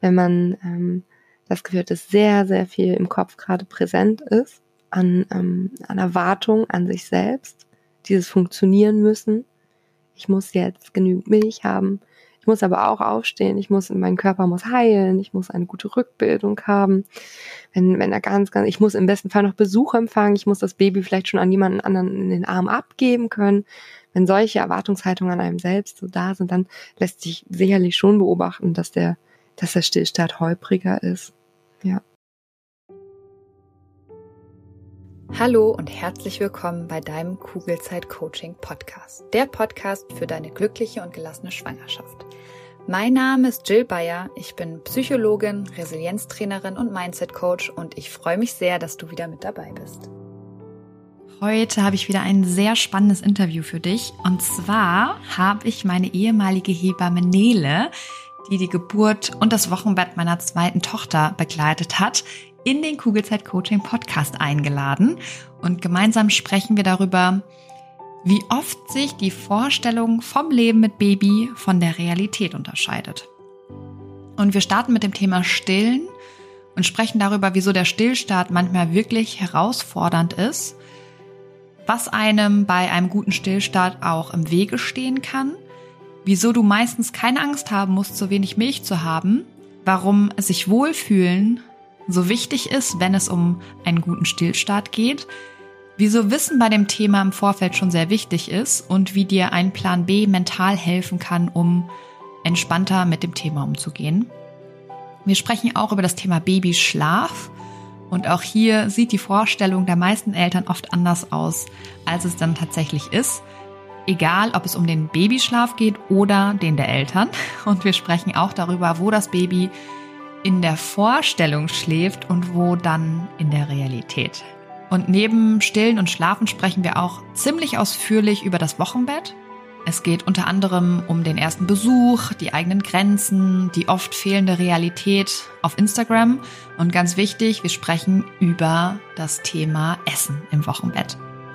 wenn man das Gefühl hat, dass sehr, sehr viel im Kopf gerade präsent ist, an Erwartung an sich selbst, dieses Funktionieren müssen. Ich muss jetzt genügend Milch haben. Ich muss aber auch aufstehen. Mein Körper muss heilen. Ich muss eine gute Rückbildung haben. Wenn er ich muss im besten Fall noch Besuch empfangen. Ich muss das Baby vielleicht schon an jemanden anderen in den Arm abgeben können. Wenn solche Erwartungshaltungen an einem selbst so da sind, dann lässt sich sicherlich schon beobachten, dass der Stillstart holpriger ist. Ja. Hallo und herzlich willkommen bei deinem Kugelzeit-Coaching-Podcast. Der Podcast für deine glückliche und gelassene Schwangerschaft. Mein Name ist Jill Bayer, ich bin Psychologin, Resilienztrainerin und Mindset-Coach und ich freue mich sehr, dass du wieder mit dabei bist. Heute habe ich wieder ein sehr spannendes Interview für dich. Und zwar habe ich meine ehemalige Hebamme Nele, die die Geburt und das Wochenbett meiner zweiten Tochter begleitet hat, in den Kugelzeit-Coaching-Podcast eingeladen. Und gemeinsam sprechen wir darüber, wie oft sich die Vorstellung vom Leben mit Baby von der Realität unterscheidet. Und wir starten mit dem Thema Stillen und sprechen darüber, wieso der Stillstart manchmal wirklich herausfordernd ist, was einem bei einem guten Stillstart auch im Wege stehen kann, wieso du meistens keine Angst haben musst, so wenig Milch zu haben, warum sich wohlfühlen so wichtig ist, wenn es um einen guten Stillstart geht, wieso Wissen bei dem Thema im Vorfeld schon sehr wichtig ist und wie dir ein Plan B mental helfen kann, um entspannter mit dem Thema umzugehen. Wir sprechen auch über das Thema Babyschlaf und auch hier sieht die Vorstellung der meisten Eltern oft anders aus, als es dann tatsächlich ist. Egal, ob es um den Babyschlaf geht oder den der Eltern. Und wir sprechen auch darüber, wo das Baby in der Vorstellung schläft und wo dann in der Realität. Und neben Stillen und Schlafen sprechen wir auch ziemlich ausführlich über das Wochenbett. Es geht unter anderem um den ersten Besuch, die eigenen Grenzen, die oft fehlende Realität auf Instagram. Und ganz wichtig, wir sprechen über das Thema Essen im Wochenbett.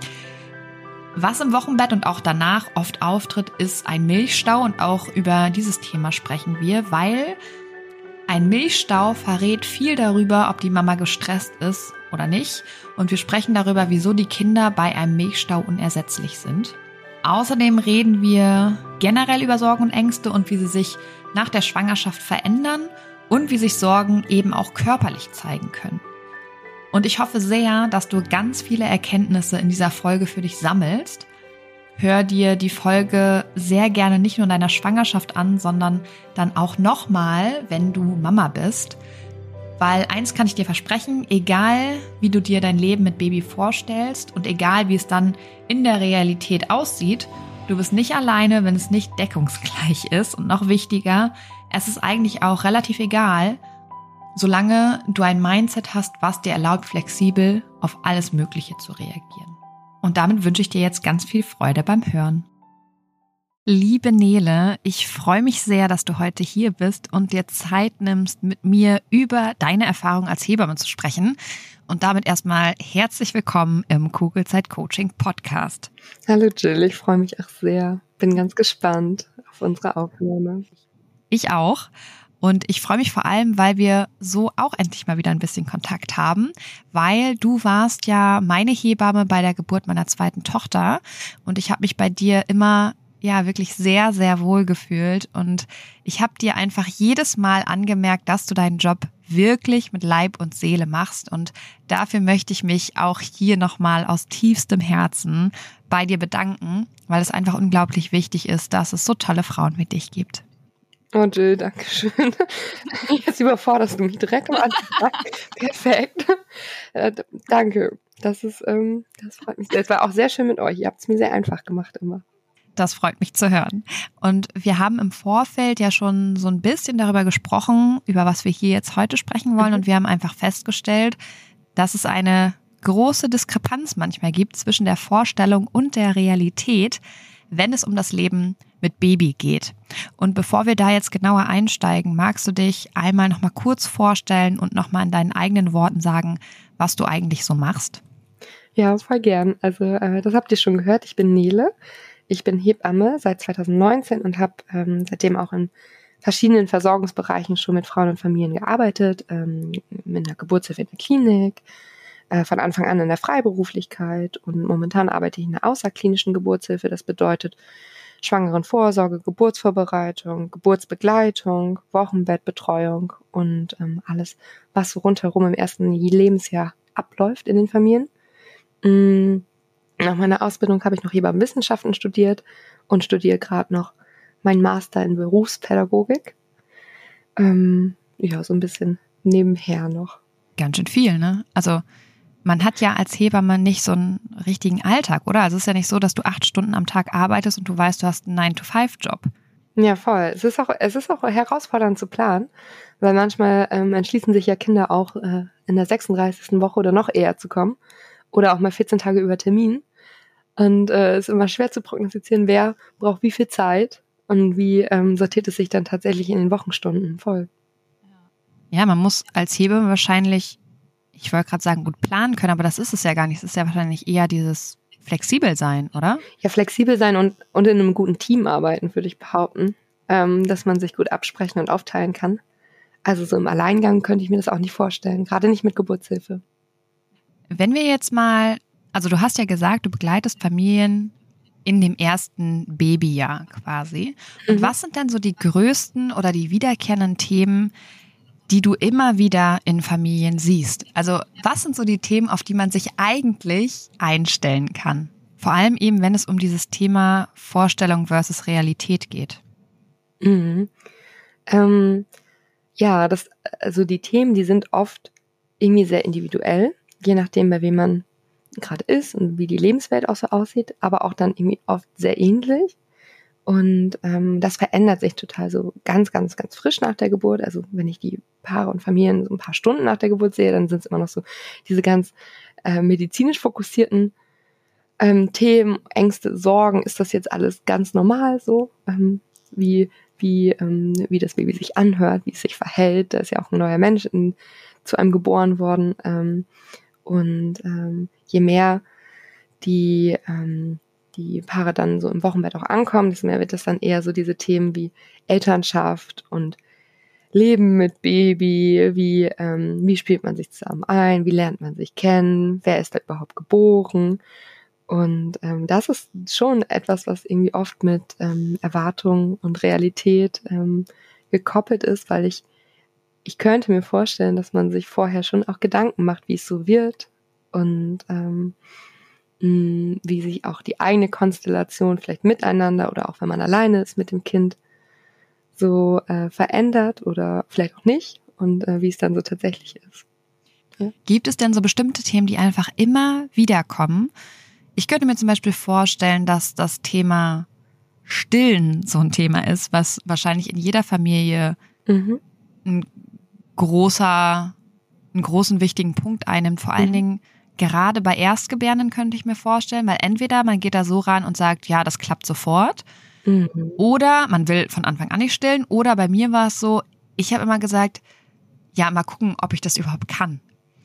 Was im Wochenbett und auch danach oft auftritt, ist ein Milchstau und auch über dieses Thema sprechen wir, weil ein Milchstau verrät viel darüber, ob die Mama gestresst ist oder nicht. Und wir sprechen darüber, wieso die Kinder bei einem Milchstau unersetzlich sind. Außerdem reden wir generell über Sorgen und Ängste und wie sie sich nach der Schwangerschaft verändern und wie sich Sorgen eben auch körperlich zeigen können. Und ich hoffe sehr, dass du ganz viele Erkenntnisse in dieser Folge für dich sammelst. Hör dir die Folge sehr gerne nicht nur in deiner Schwangerschaft an, sondern dann auch nochmal, wenn du Mama bist. Weil eins kann ich dir versprechen, egal wie du dir dein Leben mit Baby vorstellst und egal wie es dann in der Realität aussieht, du bist nicht alleine, wenn es nicht deckungsgleich ist. Und noch wichtiger, es ist eigentlich auch relativ egal, solange du ein Mindset hast, was dir erlaubt, flexibel auf alles Mögliche zu reagieren. Und damit wünsche ich dir jetzt ganz viel Freude beim Hören. Liebe Nele, ich freue mich sehr, dass du heute hier bist und dir Zeit nimmst, mit mir über deine Erfahrung als Hebamme zu sprechen. Und damit erstmal herzlich willkommen im Kugelzeit-Coaching-Podcast. Hallo Jill, ich freue mich auch sehr. Bin ganz gespannt auf unsere Aufnahme. Ich auch. Und ich freue mich vor allem, weil wir so auch endlich mal wieder ein bisschen Kontakt haben, weil du warst ja meine Hebamme bei der Geburt meiner zweiten Tochter und ich habe mich bei dir immer wirklich sehr, sehr wohl gefühlt und ich habe dir einfach jedes Mal angemerkt, dass du deinen Job wirklich mit Leib und Seele machst und dafür möchte ich mich auch hier nochmal aus tiefstem Herzen bei dir bedanken, weil es einfach unglaublich wichtig ist, dass es so tolle Frauen wie dich gibt. Oh Jill, danke schön. Jetzt überforderst du mich direkt am Anfang. Perfekt. Danke. Das freut mich sehr. Es war auch sehr schön mit euch. Ihr habt es mir sehr einfach gemacht immer. Das freut mich zu hören. Und wir haben im Vorfeld ja schon so ein bisschen darüber gesprochen, über was wir hier jetzt heute sprechen wollen. Und wir haben einfach festgestellt, dass es eine große Diskrepanz manchmal gibt zwischen der Vorstellung und der Realität, wenn es um das Leben mit Baby geht. Und bevor wir da jetzt genauer einsteigen, magst du dich einmal nochmal kurz vorstellen und nochmal in deinen eigenen Worten sagen, was du eigentlich so machst? Ja, voll gern. Also das habt ihr schon gehört. Ich bin Nele. Ich bin Hebamme seit 2019 und habe seitdem auch in verschiedenen Versorgungsbereichen schon mit Frauen und Familien gearbeitet, mit einer Geburtshilfe in der Klinik, von Anfang an in der Freiberuflichkeit und momentan arbeite ich in der außerklinischen Geburtshilfe. Das bedeutet Schwangerenvorsorge, Geburtsvorbereitung, Geburtsbegleitung, Wochenbettbetreuung und alles, was so rundherum im ersten Lebensjahr abläuft in den Familien. Nach meiner Ausbildung habe ich noch Hebammenwissenschaften studiert und studiere gerade noch meinen Master in Berufspädagogik. So ein bisschen nebenher noch. Ganz schön viel, ne? Also man hat ja als Hebamme nicht so einen richtigen Alltag, oder? Also es ist ja nicht so, dass du 8 Stunden am Tag arbeitest und du weißt, du hast einen 9-to-5-Job. Ja, voll. Es ist auch herausfordernd zu planen, weil manchmal entschließen sich ja Kinder auch in der 36. Woche oder noch eher zu kommen oder auch mal 14 Tage über Termin. Und es ist immer schwer zu prognostizieren, wer braucht wie viel Zeit und wie sortiert es sich dann tatsächlich in den Wochenstunden voll. Ja, man muss als Hebamme wahrscheinlich, ich wollte gerade sagen, gut planen können, aber das ist es ja gar nicht. Es ist ja wahrscheinlich eher dieses flexibel sein, oder? Ja, flexibel sein und in einem guten Team arbeiten, würde ich behaupten, dass man sich gut absprechen und aufteilen kann. Also so im Alleingang könnte ich mir das auch nicht vorstellen, gerade nicht mit Geburtshilfe. Wenn wir jetzt mal, also du hast ja gesagt, du begleitest Familien in dem ersten Babyjahr quasi. Und was sind denn so die größten oder die wiederkehrenden Themen, die du immer wieder in Familien siehst? Also was sind so die Themen, auf die man sich eigentlich einstellen kann? Vor allem eben, wenn es um dieses Thema Vorstellung versus Realität geht. Ja, also die Themen, die sind oft irgendwie sehr individuell, je nachdem, bei wem man gerade ist und wie die Lebenswelt auch so aussieht, aber auch dann irgendwie oft sehr ähnlich. Und das verändert sich total so ganz, ganz, ganz frisch nach der Geburt. Also wenn ich die Paare und Familien so ein paar Stunden nach der Geburt sehe, dann sind es immer noch so diese ganz medizinisch fokussierten Themen, Ängste, Sorgen. Ist das jetzt alles ganz normal so? Wie das Baby sich anhört, wie es sich verhält. Da ist ja auch ein neuer Mensch zu einem geboren worden. Je mehr die Paare dann so im Wochenbett auch ankommen, desto mehr wird das dann eher so diese Themen wie Elternschaft und Leben mit Baby, wie spielt man sich zusammen ein, wie lernt man sich kennen, wer ist da überhaupt geboren. Und das ist schon etwas, was irgendwie oft mit Erwartung und Realität gekoppelt ist, weil ich könnte mir vorstellen, dass man sich vorher schon auch Gedanken macht, wie es so wird und wie sich auch die eigene Konstellation vielleicht miteinander oder auch wenn man alleine ist mit dem Kind so verändert oder vielleicht auch nicht und wie es dann so tatsächlich ist. Ja. Gibt es denn so bestimmte Themen, die einfach immer wieder kommen? Ich könnte mir zum Beispiel vorstellen, dass das Thema Stillen so ein Thema ist, was wahrscheinlich in jeder Familie einen großen, wichtigen Punkt einnimmt. Vor allen Dingen gerade bei Erstgebärenden könnte ich mir vorstellen, weil entweder man geht da so ran und sagt, ja, das klappt sofort, oder man will von Anfang an nicht stillen, oder bei mir war es so, ich habe immer gesagt, ja, mal gucken, ob ich das überhaupt kann.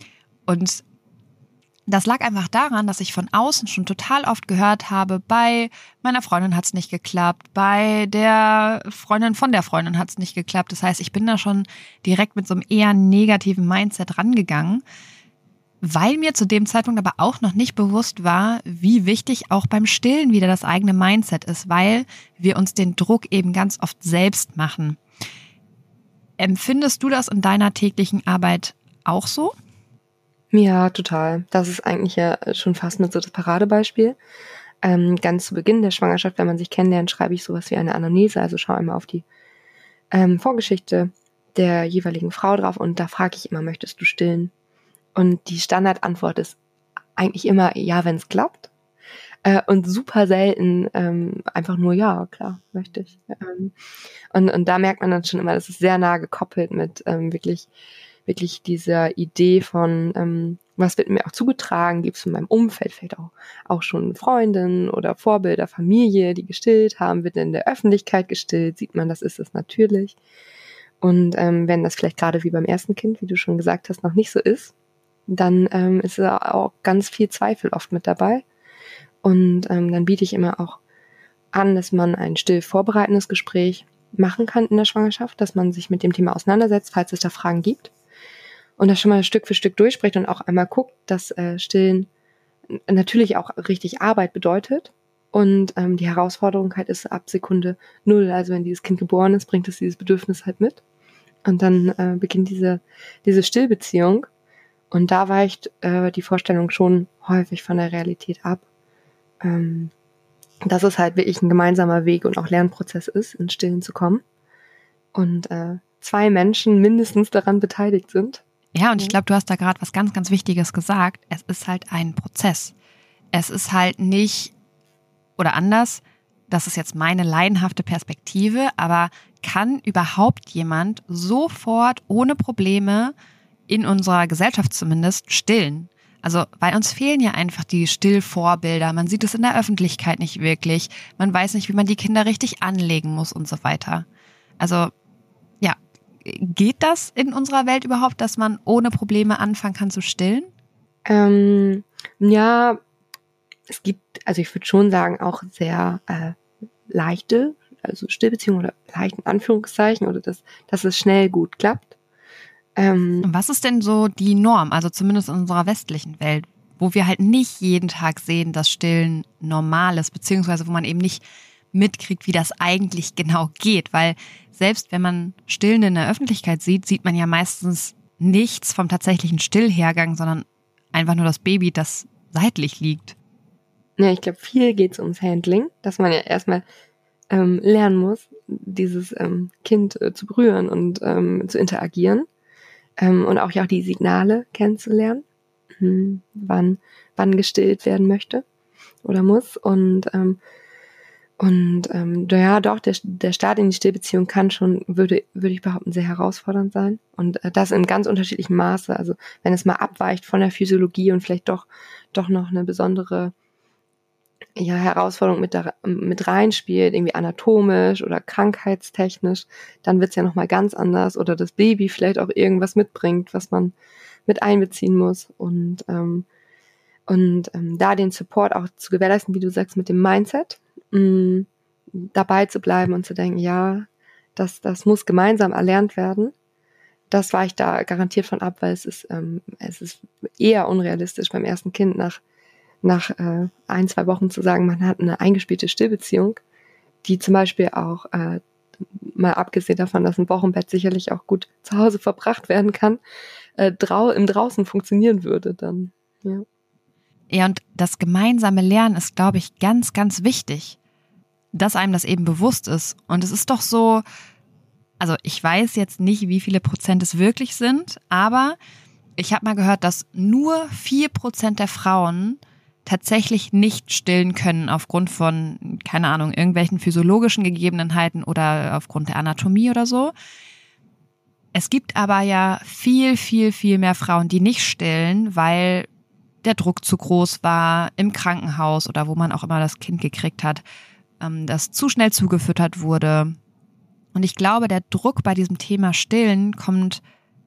Und das lag einfach daran, dass ich von außen schon total oft gehört habe, bei meiner Freundin hat es nicht geklappt, bei der Freundin von der Freundin hat es nicht geklappt. Das heißt, ich bin da schon direkt mit so einem eher negativen Mindset rangegangen, weil mir zu dem Zeitpunkt aber auch noch nicht bewusst war, wie wichtig auch beim Stillen wieder das eigene Mindset ist, weil wir uns den Druck eben ganz oft selbst machen. Empfindest du das in deiner täglichen Arbeit auch so? Ja, total. Das ist eigentlich ja schon fast mit so das Paradebeispiel. Ganz zu Beginn der Schwangerschaft, wenn man sich kennenlernt, schreibe ich sowas wie eine Anamnese, also schau einmal auf die Vorgeschichte der jeweiligen Frau drauf und da frage ich immer, möchtest du stillen? Und die Standardantwort ist eigentlich immer ja, wenn es klappt. Und super selten einfach nur ja, klar, möchte ich. Und da merkt man dann schon immer, das ist sehr nah gekoppelt mit wirklich dieser Idee von, was wird mir auch zugetragen, gibt es in meinem Umfeld vielleicht auch schon Freundinnen oder Vorbilder, Familie, die gestillt haben, wird in der Öffentlichkeit gestillt, sieht man, das ist es natürlich. Und wenn das vielleicht gerade wie beim ersten Kind, wie du schon gesagt hast, noch nicht so ist, dann ist da auch ganz viel Zweifel oft mit dabei. Und dann biete ich immer auch an, dass man ein still vorbereitendes Gespräch machen kann in der Schwangerschaft, dass man sich mit dem Thema auseinandersetzt, falls es da Fragen gibt. Und das schon mal Stück für Stück durchspricht und auch einmal guckt, dass Stillen natürlich auch richtig Arbeit bedeutet. Und die Herausforderung halt ist ab Sekunde 0, also wenn dieses Kind geboren ist, bringt es dieses Bedürfnis halt mit. Und dann beginnt diese Stillbeziehung. Und da weicht die Vorstellung schon häufig von der Realität ab. Dass es halt wirklich ein gemeinsamer Weg und auch Lernprozess ist, ins Stillen zu kommen. Und 2 Menschen mindestens daran beteiligt sind. Ja, und ich glaube, du hast da gerade was ganz, ganz Wichtiges gesagt. Es ist halt ein Prozess. Es ist halt nicht, oder anders, das ist jetzt meine laienhafte Perspektive, aber kann überhaupt jemand sofort ohne Probleme in unserer Gesellschaft zumindest stillen? Also, weil uns fehlen ja einfach die Stillvorbilder. Man sieht es in der Öffentlichkeit nicht wirklich. Man weiß nicht, wie man die Kinder richtig anlegen muss und so weiter. Also, ja, geht das in unserer Welt überhaupt, dass man ohne Probleme anfangen kann zu stillen? Ja, es gibt, also ich würde schon sagen, auch sehr leichte, also Stillbeziehungen oder leicht in Anführungszeichen, oder dass es schnell gut klappt. Was ist denn so die Norm, also zumindest in unserer westlichen Welt, wo wir halt nicht jeden Tag sehen, dass Stillen normal ist, beziehungsweise wo man eben nicht mitkriegt, wie das eigentlich genau geht, weil selbst wenn man Stillende in der Öffentlichkeit sieht, sieht man ja meistens nichts vom tatsächlichen Stillhergang, sondern einfach nur das Baby, das seitlich liegt. Ja, ich glaube, viel geht es ums Handling, dass man ja erstmal lernen muss, dieses Kind zu berühren und zu interagieren und auch ja die Signale kennenzulernen, wann gestillt werden möchte oder muss. Und ja, doch, der Start in die Stillbeziehung kann schon, würde ich behaupten, sehr herausfordernd sein. Und das in ganz unterschiedlichem Maße. Also wenn es mal abweicht von der Physiologie und vielleicht doch noch eine besondere Herausforderung mit reinspielt, irgendwie anatomisch oder krankheitstechnisch, dann wird's ja nochmal ganz anders. Oder das Baby vielleicht auch irgendwas mitbringt, was man mit einbeziehen muss. Und da den Support auch zu gewährleisten, wie du sagst, mit dem Mindset, dabei zu bleiben und zu denken, ja, das muss gemeinsam erlernt werden. Das weicht da garantiert von ab, weil es ist eher unrealistisch beim ersten Kind nach 1-2 Wochen zu sagen, man hat eine eingespielte Stillbeziehung, die zum Beispiel auch, mal abgesehen davon, dass ein Wochenbett sicherlich auch gut zu Hause verbracht werden kann, im Draußen funktionieren würde dann. Ja. Ja, und das gemeinsame Lernen ist, glaube ich, ganz, ganz wichtig, dass einem das eben bewusst ist. Und es ist doch so, also ich weiß jetzt nicht, wie viele Prozent es wirklich sind, aber ich habe mal gehört, dass nur 4% der Frauen tatsächlich nicht stillen können aufgrund von, keine Ahnung, irgendwelchen physiologischen Gegebenheiten oder aufgrund der Anatomie oder so. Es gibt aber ja viel, viel, viel mehr Frauen, die nicht stillen, weil der Druck zu groß war im Krankenhaus oder wo man auch immer das Kind gekriegt hat, das zu schnell zugefüttert wurde. Und ich glaube, der Druck bei diesem Thema Stillen kommt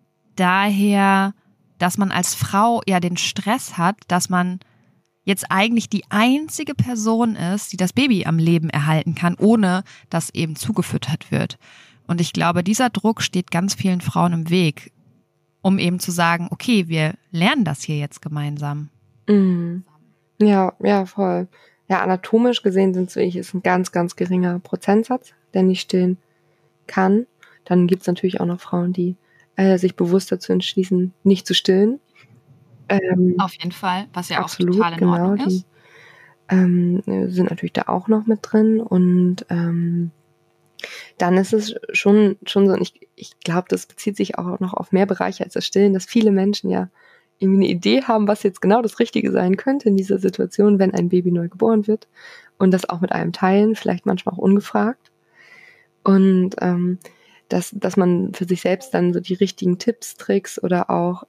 daher, dass man als Frau ja den Stress hat, dass man jetzt eigentlich die einzige Person ist, die das Baby am Leben erhalten kann, ohne dass eben zugefüttert wird. Und ich glaube, dieser Druck steht ganz vielen Frauen im Weg, um eben zu sagen, okay, wir lernen das hier jetzt gemeinsam. Mhm. Ja, voll. Ja, anatomisch gesehen ist ein ganz, ganz geringer Prozentsatz, der nicht stillen kann. Dann gibt's natürlich auch noch Frauen, die sich bewusst dazu entschließen, nicht zu stillen. Auf jeden Fall, was ja absolut, auch total in Ordnung ist. Sind natürlich da auch noch mit drin. Und dann ist es schon so, und ich glaube, das bezieht sich auch noch auf mehr Bereiche als das Stillen, dass viele Menschen ja irgendwie eine Idee haben, was jetzt genau das Richtige sein könnte in dieser Situation, wenn ein Baby neu geboren wird, und das auch mit einem teilen, vielleicht manchmal auch ungefragt. Und dass man für sich selbst dann so die richtigen Tipps, Tricks oder auch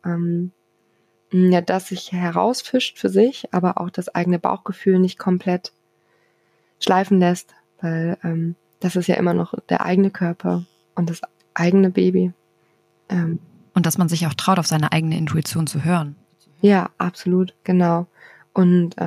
das sich herausfischt für sich, aber auch das eigene Bauchgefühl nicht komplett schleifen lässt, weil das ist ja immer noch der eigene Körper und das eigene Baby. Und dass man sich auch traut, auf seine eigene Intuition zu hören. Ja, absolut, genau. Und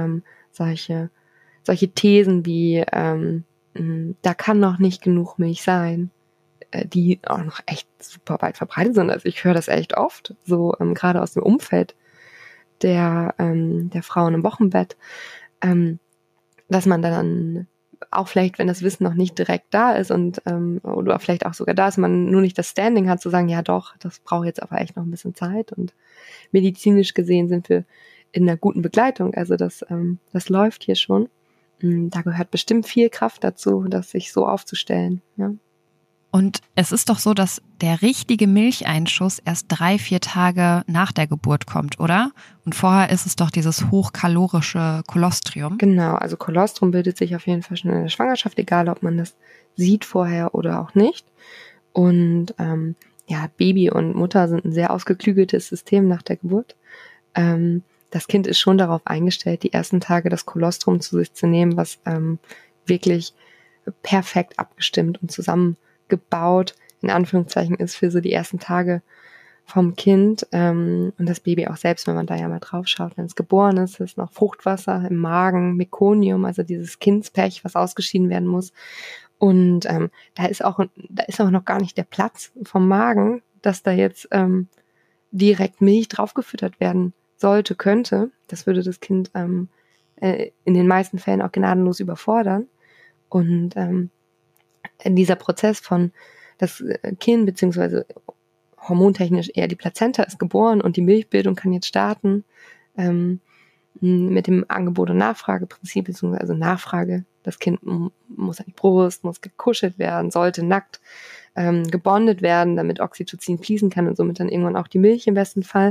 solche Thesen wie, da kann noch nicht genug Milch sein, die auch noch echt super weit verbreitet sind. Also ich höre das echt oft, so gerade aus dem Umfeld der Frauen im Wochenbett, dass man dann auch vielleicht, wenn das Wissen noch nicht direkt da ist und oder vielleicht auch sogar da ist, man nur nicht das Standing hat, zu sagen, ja doch, das braucht jetzt aber echt noch ein bisschen Zeit, und medizinisch gesehen sind wir in einer guten Begleitung, also das läuft hier schon. Da gehört bestimmt viel Kraft dazu, das sich so aufzustellen, ja. Und es ist doch so, dass der richtige Milcheinschuss erst 3-4 Tage nach der Geburt kommt, oder? Und vorher ist es doch dieses hochkalorische Kolostrium. Genau, also Kolostrum bildet sich auf jeden Fall schon in der Schwangerschaft, egal ob man das sieht vorher oder auch nicht. Und Baby und Mutter sind ein sehr ausgeklügeltes System nach der Geburt. Das Kind ist schon darauf eingestellt, die ersten Tage das Kolostrum zu sich zu nehmen, was wirklich perfekt abgestimmt und zusammengebaut, in Anführungszeichen, ist für so die ersten Tage vom Kind, und das Baby auch selbst, wenn man da ja mal drauf schaut, wenn es geboren ist noch Fruchtwasser im Magen, Mekonium, also dieses Kindspech, was ausgeschieden werden muss. Und da ist auch noch gar nicht der Platz vom Magen, dass da jetzt direkt Milch draufgefüttert werden sollte, könnte. Das würde das Kind in den meisten Fällen auch gnadenlos überfordern. Und dieser Prozess von das Kind, beziehungsweise hormontechnisch eher die Plazenta ist geboren und die Milchbildung kann jetzt starten, mit dem Angebot- und Nachfrageprinzip, beziehungsweise Nachfrage. Das Kind muss an die Brust, muss gekuschelt werden, sollte nackt gebondet werden, damit Oxytocin fließen kann und somit dann irgendwann auch die Milch im besten Fall.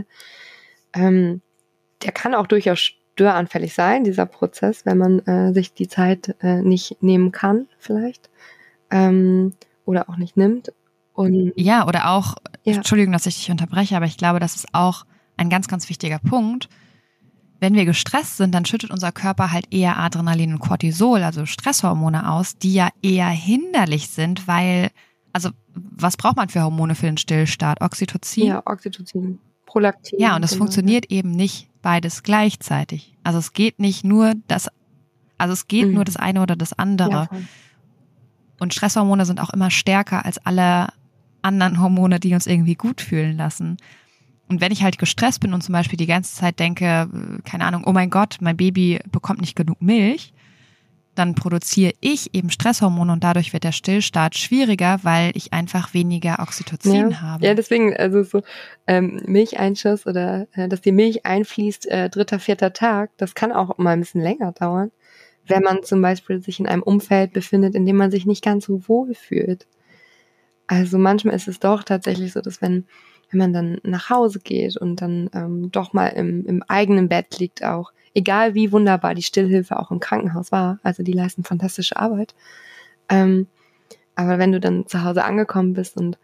Der kann auch durchaus störanfällig sein, dieser Prozess, wenn man sich die Zeit nicht nehmen kann vielleicht oder auch nicht nimmt. Und ja, oder auch, ja. Entschuldigung, dass ich dich unterbreche, aber ich glaube, das ist auch ein ganz, ganz wichtiger Punkt. Wenn wir gestresst sind, dann schüttet unser Körper halt eher Adrenalin und Cortisol, also Stresshormone aus, die ja eher hinderlich sind, weil, also was braucht man für Hormone für den Stillstart? Oxytocin? Ja, Oxytocin, Prolaktin. Ja, und es funktioniert eben nicht beides gleichzeitig. Also es geht nicht nur das, nur das eine oder das andere. Ja, voll. Und Stresshormone sind auch immer stärker als alle anderen Hormone, die uns irgendwie gut fühlen lassen. Und wenn ich halt gestresst bin und zum Beispiel die ganze Zeit denke, keine Ahnung, oh mein Gott, mein Baby bekommt nicht genug Milch, dann produziere ich eben Stresshormone und dadurch wird der Stillstart schwieriger, weil ich einfach weniger Oxytocin habe. Ja, deswegen, also so Milcheinschuss oder dass die Milch einfließt, 3., 4. Tag, das kann auch mal ein bisschen länger dauern, wenn man zum Beispiel sich in einem Umfeld befindet, in dem man sich nicht ganz so wohl fühlt. Also manchmal ist es doch tatsächlich so, dass wenn man dann nach Hause geht und dann doch mal im eigenen Bett liegt auch, egal wie wunderbar die Stillhilfe auch im Krankenhaus war, also die leisten fantastische Arbeit, aber wenn du dann zu Hause angekommen bist und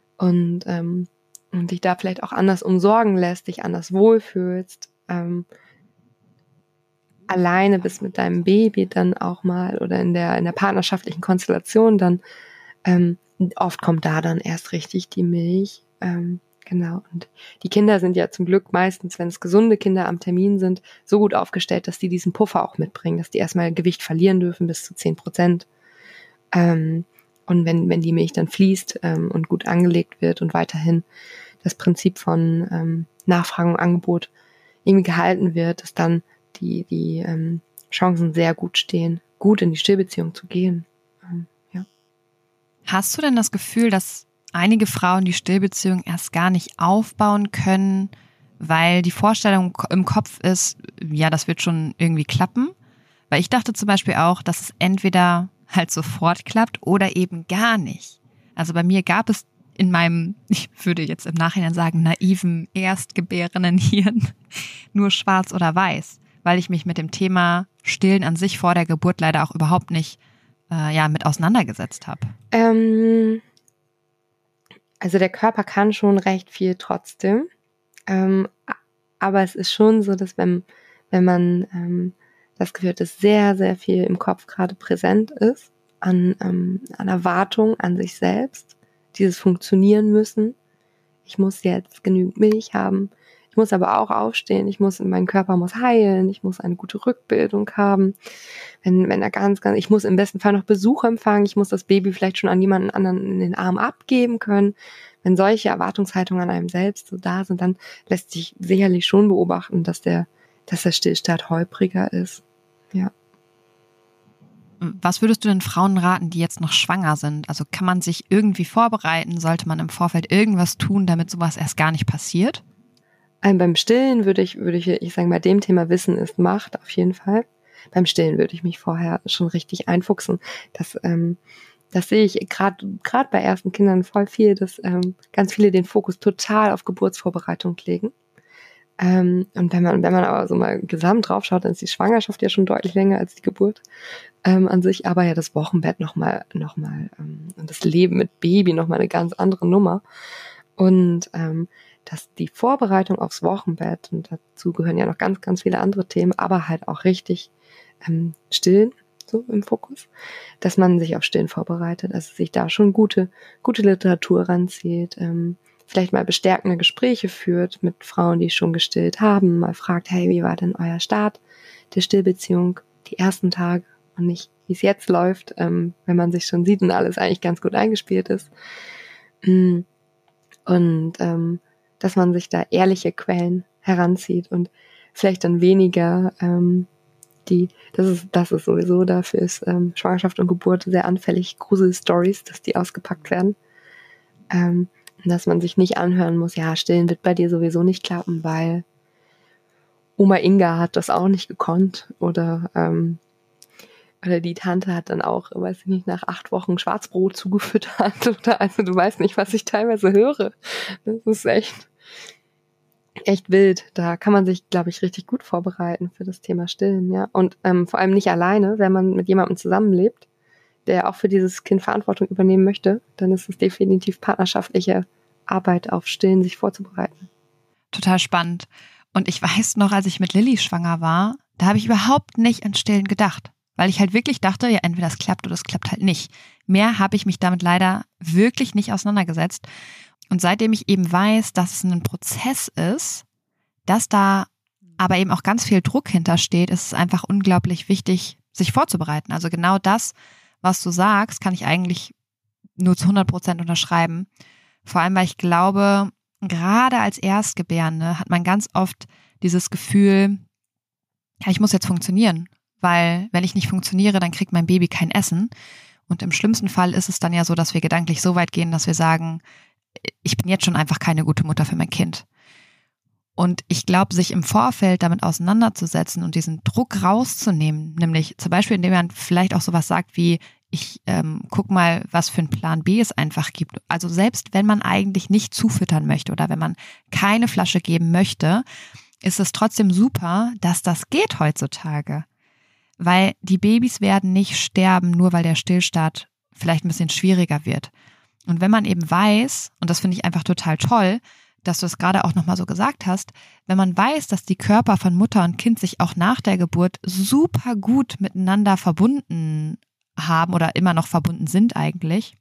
dich da vielleicht auch anders umsorgen lässt, dich anders wohlfühlst, alleine bist mit deinem Baby dann auch mal oder in der partnerschaftlichen Konstellation, dann oft kommt da dann erst richtig die Milch. Genau. Und die Kinder sind ja zum Glück meistens, wenn es gesunde Kinder am Termin sind, so gut aufgestellt, dass die diesen Puffer auch mitbringen, dass die erstmal Gewicht verlieren dürfen bis zu 10%. Und wenn die Milch dann fließt und gut angelegt wird und weiterhin das Prinzip von Nachfrage und Angebot irgendwie gehalten wird, dass dann die Chancen sehr gut stehen, gut in die Stillbeziehung zu gehen. Ja. Hast du denn das Gefühl, dass einige Frauen die Stillbeziehung erst gar nicht aufbauen können, weil die Vorstellung im Kopf ist, ja, das wird schon irgendwie klappen? Weil ich dachte zum Beispiel auch, dass es entweder halt sofort klappt oder eben gar nicht. Also bei mir gab es in meinem, ich würde jetzt im Nachhinein sagen, naiven, erstgebärenden Hirn nur schwarz oder weiß, weil ich mich mit dem Thema Stillen an sich vor der Geburt leider auch überhaupt nicht mit auseinandergesetzt habe. Also der Körper kann schon recht viel trotzdem, aber es ist schon so, dass wenn man das Gefühl hat, dass sehr, sehr viel im Kopf gerade präsent ist, an Erwartung an sich selbst, dieses funktionieren müssen, ich muss jetzt genügend Milch haben, Ich muss aber auch aufstehen, mein Körper muss heilen, ich muss eine gute Rückbildung haben. Wenn er ich muss im besten Fall noch Besuch empfangen, ich muss das Baby vielleicht schon an jemanden anderen in den Arm abgeben können. Wenn solche Erwartungshaltungen an einem selbst so da sind, dann lässt sich sicherlich schon beobachten, dass der Stillstand holpriger ist. Ja. Was würdest du den Frauen raten, die jetzt noch schwanger sind? Also kann man sich irgendwie vorbereiten? Sollte man im Vorfeld irgendwas tun, damit sowas erst gar nicht passiert? Beim Stillen würde ich sagen, bei dem Thema Wissen ist Macht auf jeden Fall. Beim Stillen würde ich mich vorher schon richtig einfuchsen. Das sehe ich gerade bei ersten Kindern voll viel, dass ganz viele den Fokus total auf Geburtsvorbereitung legen. Und wenn man aber so mal gesamt drauf schaut, dann ist die Schwangerschaft ja schon deutlich länger als die Geburt an sich, aber ja das Wochenbett nochmal und das Leben mit Baby nochmal eine ganz andere Nummer. Und dass die Vorbereitung aufs Wochenbett, und dazu gehören ja noch ganz, ganz viele andere Themen, aber halt auch richtig Stillen so im Fokus, dass man sich auf Stillen vorbereitet, also sich da schon gute Literatur ranzieht, vielleicht mal bestärkende Gespräche führt mit Frauen, die schon gestillt haben, mal fragt, hey, wie war denn euer Start der Stillbeziehung, die ersten Tage und nicht, wie es jetzt läuft, wenn man sich schon sieht und alles eigentlich ganz gut eingespielt ist. Und dass man sich da ehrliche Quellen heranzieht und vielleicht dann weniger das ist sowieso, dafür ist Schwangerschaft und Geburt sehr anfällig, Grusel-Stories, dass die ausgepackt werden. Dass man sich nicht anhören muss, ja, Stillen wird bei dir sowieso nicht klappen, weil Oma Inga hat das auch nicht gekonnt oder die Tante hat dann auch, weiß ich nicht, nach 8 Wochen Schwarzbrot zugefüttert oder also du weißt nicht, was ich teilweise höre. Das ist echt wild. Da kann man sich, glaube ich, richtig gut vorbereiten für das Thema Stillen, ja. Und vor allem nicht alleine, wenn man mit jemandem zusammenlebt, der auch für dieses Kind Verantwortung übernehmen möchte, dann ist es definitiv partnerschaftliche Arbeit auf Stillen, sich vorzubereiten. Total spannend. Und ich weiß noch, als ich mit Lilly schwanger war, da habe ich überhaupt nicht an Stillen gedacht. Weil ich halt wirklich dachte, ja, entweder das klappt oder es klappt halt nicht. Mehr habe ich mich damit leider wirklich nicht auseinandergesetzt. Und seitdem ich eben weiß, dass es ein Prozess ist, dass da aber eben auch ganz viel Druck hintersteht, ist es einfach unglaublich wichtig, sich vorzubereiten. Also genau das, was du sagst, kann ich eigentlich nur zu 100% unterschreiben. Vor allem, weil ich glaube, gerade als Erstgebärende hat man ganz oft dieses Gefühl, ja, ich muss jetzt funktionieren, weil wenn ich nicht funktioniere, dann kriegt mein Baby kein Essen. Und im schlimmsten Fall ist es dann ja so, dass wir gedanklich so weit gehen, dass wir sagen, ich bin jetzt schon einfach keine gute Mutter für mein Kind. Und ich glaube, sich im Vorfeld damit auseinanderzusetzen und diesen Druck rauszunehmen, nämlich zum Beispiel, indem man vielleicht auch sowas sagt wie, ich guck mal, was für einen Plan B es einfach gibt. Also selbst wenn man eigentlich nicht zufüttern möchte oder wenn man keine Flasche geben möchte, ist es trotzdem super, dass das geht heutzutage. Weil die Babys werden nicht sterben, nur weil der Stillstart vielleicht ein bisschen schwieriger wird. Und wenn man eben weiß, und das finde ich einfach total toll, dass du es gerade auch nochmal so gesagt hast, wenn man weiß, dass die Körper von Mutter und Kind sich auch nach der Geburt super gut miteinander verbunden haben oder immer noch verbunden sind eigentlich,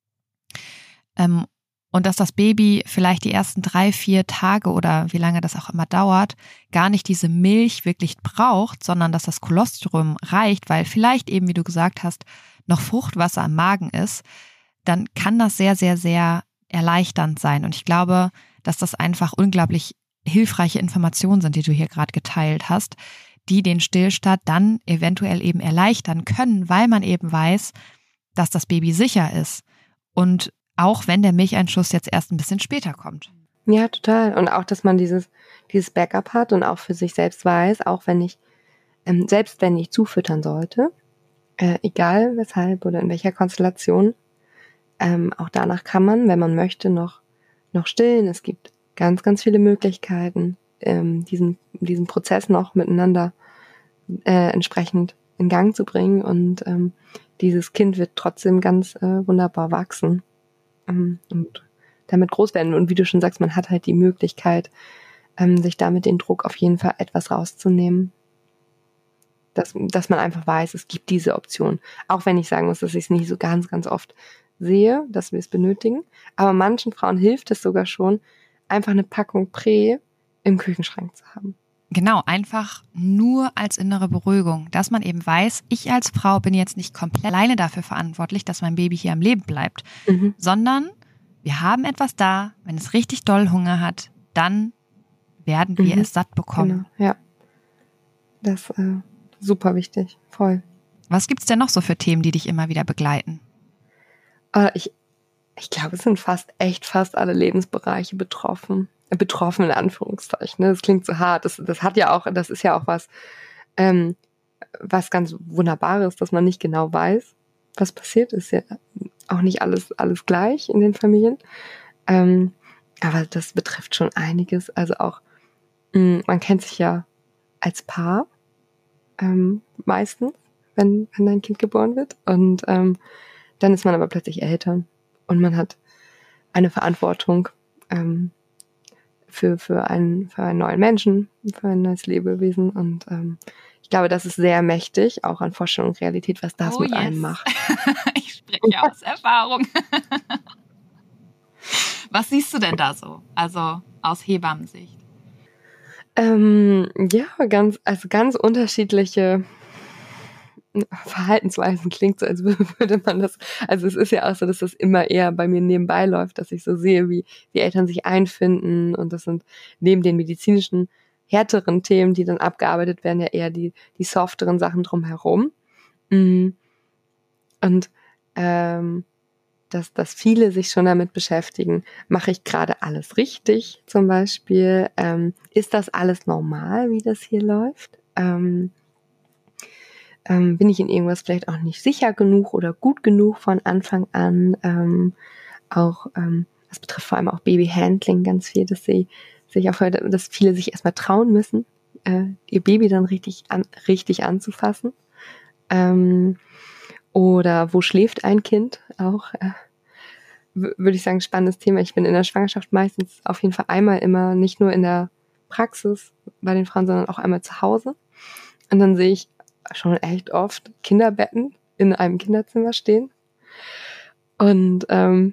und dass das Baby vielleicht die ersten 3-4 Tage oder wie lange das auch immer dauert, gar nicht diese Milch wirklich braucht, sondern dass das Kolostrum reicht, weil vielleicht eben, wie du gesagt hast, noch Fruchtwasser im Magen ist, dann kann das sehr, sehr, sehr erleichternd sein. Und ich glaube, dass das einfach unglaublich hilfreiche Informationen sind, die du hier gerade geteilt hast, die den Stillstand dann eventuell eben erleichtern können, weil man eben weiß, dass das Baby sicher ist. Und auch wenn der Milcheinschuss jetzt erst ein bisschen später kommt. Ja, total. Und auch, dass man dieses Backup hat und auch für sich selbst weiß, auch wenn ich, selbst wenn ich zufüttern sollte, egal weshalb oder in welcher Konstellation, auch danach kann man, wenn man möchte, noch stillen. Es gibt ganz, ganz viele Möglichkeiten, diesen Prozess noch miteinander entsprechend in Gang zu bringen und dieses Kind wird trotzdem ganz wunderbar wachsen und damit groß werden. Und wie du schon sagst, man hat halt die Möglichkeit, sich damit den Druck auf jeden Fall etwas rauszunehmen. Dass man einfach weiß, es gibt diese Option. Auch wenn ich sagen muss, dass ich es nicht so ganz, ganz oft sehe, dass wir es benötigen. Aber manchen Frauen hilft es sogar schon, einfach eine Packung Prä im Küchenschrank zu haben. Genau, einfach nur als innere Beruhigung, dass man eben weiß, ich als Frau bin jetzt nicht komplett alleine dafür verantwortlich, dass mein Baby hier am Leben bleibt, sondern wir haben etwas da, wenn es richtig doll Hunger hat, dann werden wir es satt bekommen. Genau, ja. Das ist super wichtig, voll. Was gibt's denn noch so für Themen, die dich immer wieder begleiten? Ich glaube, es sind fast alle Lebensbereiche betroffen in Anführungszeichen. Ne? Das klingt so hart. Das ist ja auch was, was ganz Wunderbares, dass man nicht genau weiß, was passiert. Ist ja auch nicht alles gleich in den Familien. Aber das betrifft schon einiges. Also auch, man kennt sich ja als Paar meistens, wenn ein Kind geboren wird. Und dann ist man aber plötzlich Eltern. Und man hat eine Verantwortung für einen neuen Menschen, für ein neues Lebewesen. Und ich glaube, das ist sehr mächtig, auch an Vorstellung und Realität, was das mit einem macht. Ich spreche aus Erfahrung. Was siehst du denn da so? Also aus Hebammensicht? Ja, ganz unterschiedliche Verhaltensweisen. Klingt so, als würde man das, also es ist ja auch so, dass das immer eher bei mir nebenbei läuft, dass ich so sehe, wie die Eltern sich einfinden, und das sind neben den medizinischen, härteren Themen, die dann abgearbeitet werden, ja eher die softeren Sachen drumherum. Und dass viele sich schon damit beschäftigen, mache ich gerade alles richtig zum Beispiel? Ist das alles normal, wie das hier läuft? Bin ich in irgendwas vielleicht auch nicht sicher genug oder gut genug von Anfang an? Das betrifft vor allem auch Babyhandling ganz viel, dass dass viele sich erstmal trauen müssen, ihr Baby dann richtig anzufassen. Oder wo schläft ein Kind? Auch würde ich sagen, spannendes Thema. Ich bin in der Schwangerschaft meistens auf jeden Fall einmal immer, nicht nur in der Praxis bei den Frauen, sondern auch einmal zu Hause. Und dann sehe ich schon echt oft Kinderbetten in einem Kinderzimmer stehen. Und da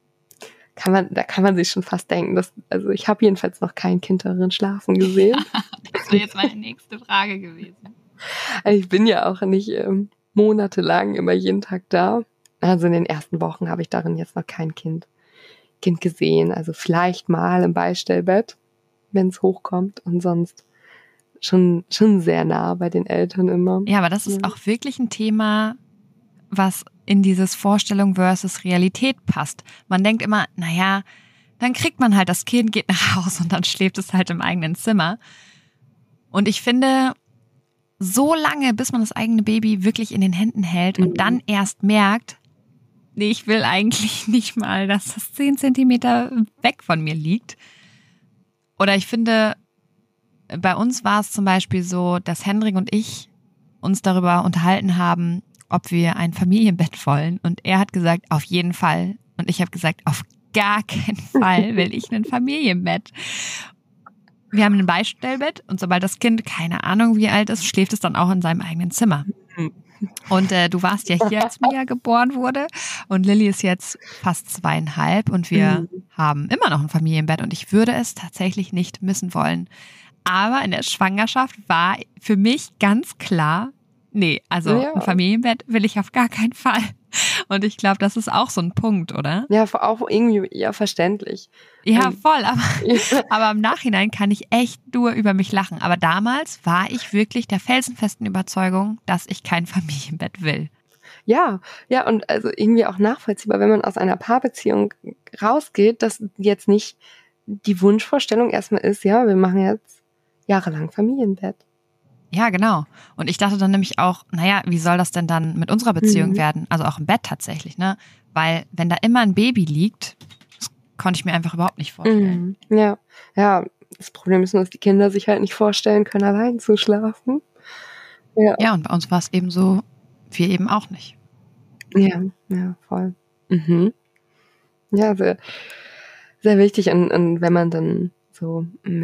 kann man sich schon fast denken, also ich habe jedenfalls noch kein Kind darin schlafen gesehen. Ja, das wäre jetzt meine nächste Frage gewesen. Also ich bin ja auch nicht monatelang immer jeden Tag da. Also in den ersten Wochen habe ich darin jetzt noch kein Kind gesehen. Also vielleicht mal im Beistellbett, wenn es hochkommt, und sonst schon sehr nah bei den Eltern immer. Ja, aber das ist auch wirklich ein Thema, was in dieses Vorstellung versus Realität passt. Man denkt immer, naja, dann kriegt man halt das Kind, geht nach Hause und dann schläft es halt im eigenen Zimmer. Und ich finde, so lange, bis man das eigene Baby wirklich in den Händen hält und dann erst merkt, nee, ich will eigentlich nicht mal, dass das 10 Zentimeter weg von mir liegt. Oder ich finde, bei uns war es zum Beispiel so, dass Hendrik und ich uns darüber unterhalten haben, ob wir ein Familienbett wollen. Und er hat gesagt, auf jeden Fall. Und ich habe gesagt, auf gar keinen Fall will ich ein Familienbett. Wir haben ein Beistellbett und sobald das Kind, keine Ahnung wie alt ist, schläft es dann auch in seinem eigenen Zimmer. Und du warst ja hier, als Mia geboren wurde, und Lilly ist jetzt fast 2,5 und wir haben immer noch ein Familienbett und ich würde es tatsächlich nicht missen wollen. Aber in der Schwangerschaft war für mich ganz klar, nee, also ein Familienbett will ich auf gar keinen Fall. Und ich glaube, das ist auch so ein Punkt, oder? Ja, auch irgendwie verständlich. Ja, voll. Aber im Nachhinein kann ich echt nur über mich lachen. Aber damals war ich wirklich der felsenfesten Überzeugung, dass ich kein Familienbett will. Ja, und also irgendwie auch nachvollziehbar, wenn man aus einer Paarbeziehung rausgeht, dass jetzt nicht die Wunschvorstellung erstmal ist, ja, wir machen jetzt jahrelang Familienbett. Ja, genau. Und ich dachte dann nämlich auch, naja, wie soll das denn dann mit unserer Beziehung werden? Also auch im Bett tatsächlich, ne? Weil wenn da immer ein Baby liegt, das konnte ich mir einfach überhaupt nicht vorstellen. Ja, das Problem ist nur, dass die Kinder sich halt nicht vorstellen können, allein zu schlafen. Ja, und bei uns war es eben so, wir eben auch nicht. Ja, voll. Ja, sehr, sehr wichtig. Und wenn man dann so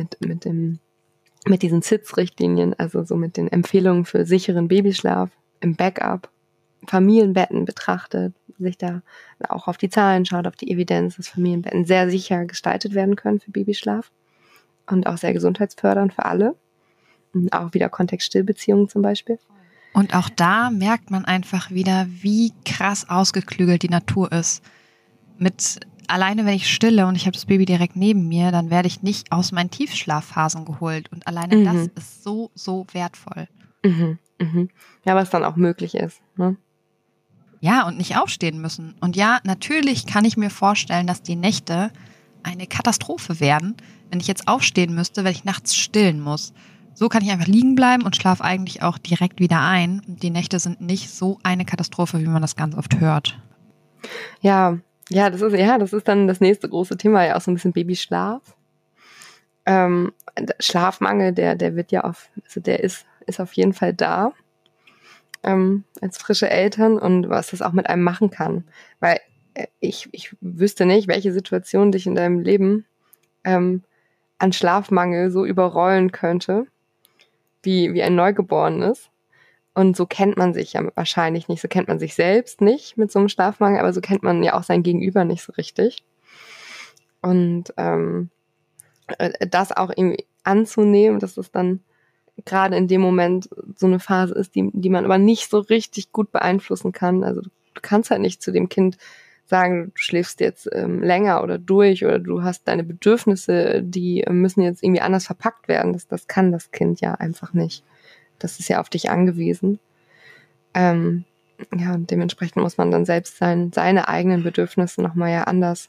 mit diesen SIDS-Richtlinien, also so mit den Empfehlungen für sicheren Babyschlaf im Backup, Familienbetten betrachtet, sich da auch auf die Zahlen schaut, auf die Evidenz, dass Familienbetten sehr sicher gestaltet werden können für Babyschlaf, und auch sehr gesundheitsfördernd für alle. Und auch wieder Kontext Stillbeziehungen zum Beispiel. Und auch da merkt man einfach wieder, wie krass ausgeklügelt die Natur ist. Alleine wenn ich stille und ich habe das Baby direkt neben mir, dann werde ich nicht aus meinen Tiefschlafphasen geholt. Und alleine das ist so, so wertvoll. Ja, was dann auch möglich ist, ne? Ja, und nicht aufstehen müssen. Und ja, natürlich kann ich mir vorstellen, dass die Nächte eine Katastrophe werden, wenn ich jetzt aufstehen müsste, weil ich nachts stillen muss. So kann ich einfach liegen bleiben und schlafe eigentlich auch direkt wieder ein. Und die Nächte sind nicht so eine Katastrophe, wie man das ganz oft hört. Ja, das ist dann das nächste große Thema, ja auch so ein bisschen Babyschlaf. Schlafmangel, der wird ja der ist auf jeden Fall da, als frische Eltern, und was das auch mit einem machen kann. Weil ich wüsste nicht, welche Situation dich in deinem Leben an Schlafmangel so überrollen könnte, wie ein Neugeborenes. Und so kennt man sich ja wahrscheinlich nicht. So kennt man sich selbst nicht mit so einem Schlafmangel, aber so kennt man ja auch sein Gegenüber nicht so richtig. Und das auch irgendwie anzunehmen, dass es dann gerade in dem Moment so eine Phase ist, die man aber nicht so richtig gut beeinflussen kann. Also du kannst halt nicht zu dem Kind sagen, du schläfst jetzt länger oder durch, oder du hast deine Bedürfnisse, die müssen jetzt irgendwie anders verpackt werden. Das kann das Kind ja einfach nicht. Das ist ja auf dich angewiesen. Und dementsprechend muss man dann selbst seine eigenen Bedürfnisse nochmal ja anders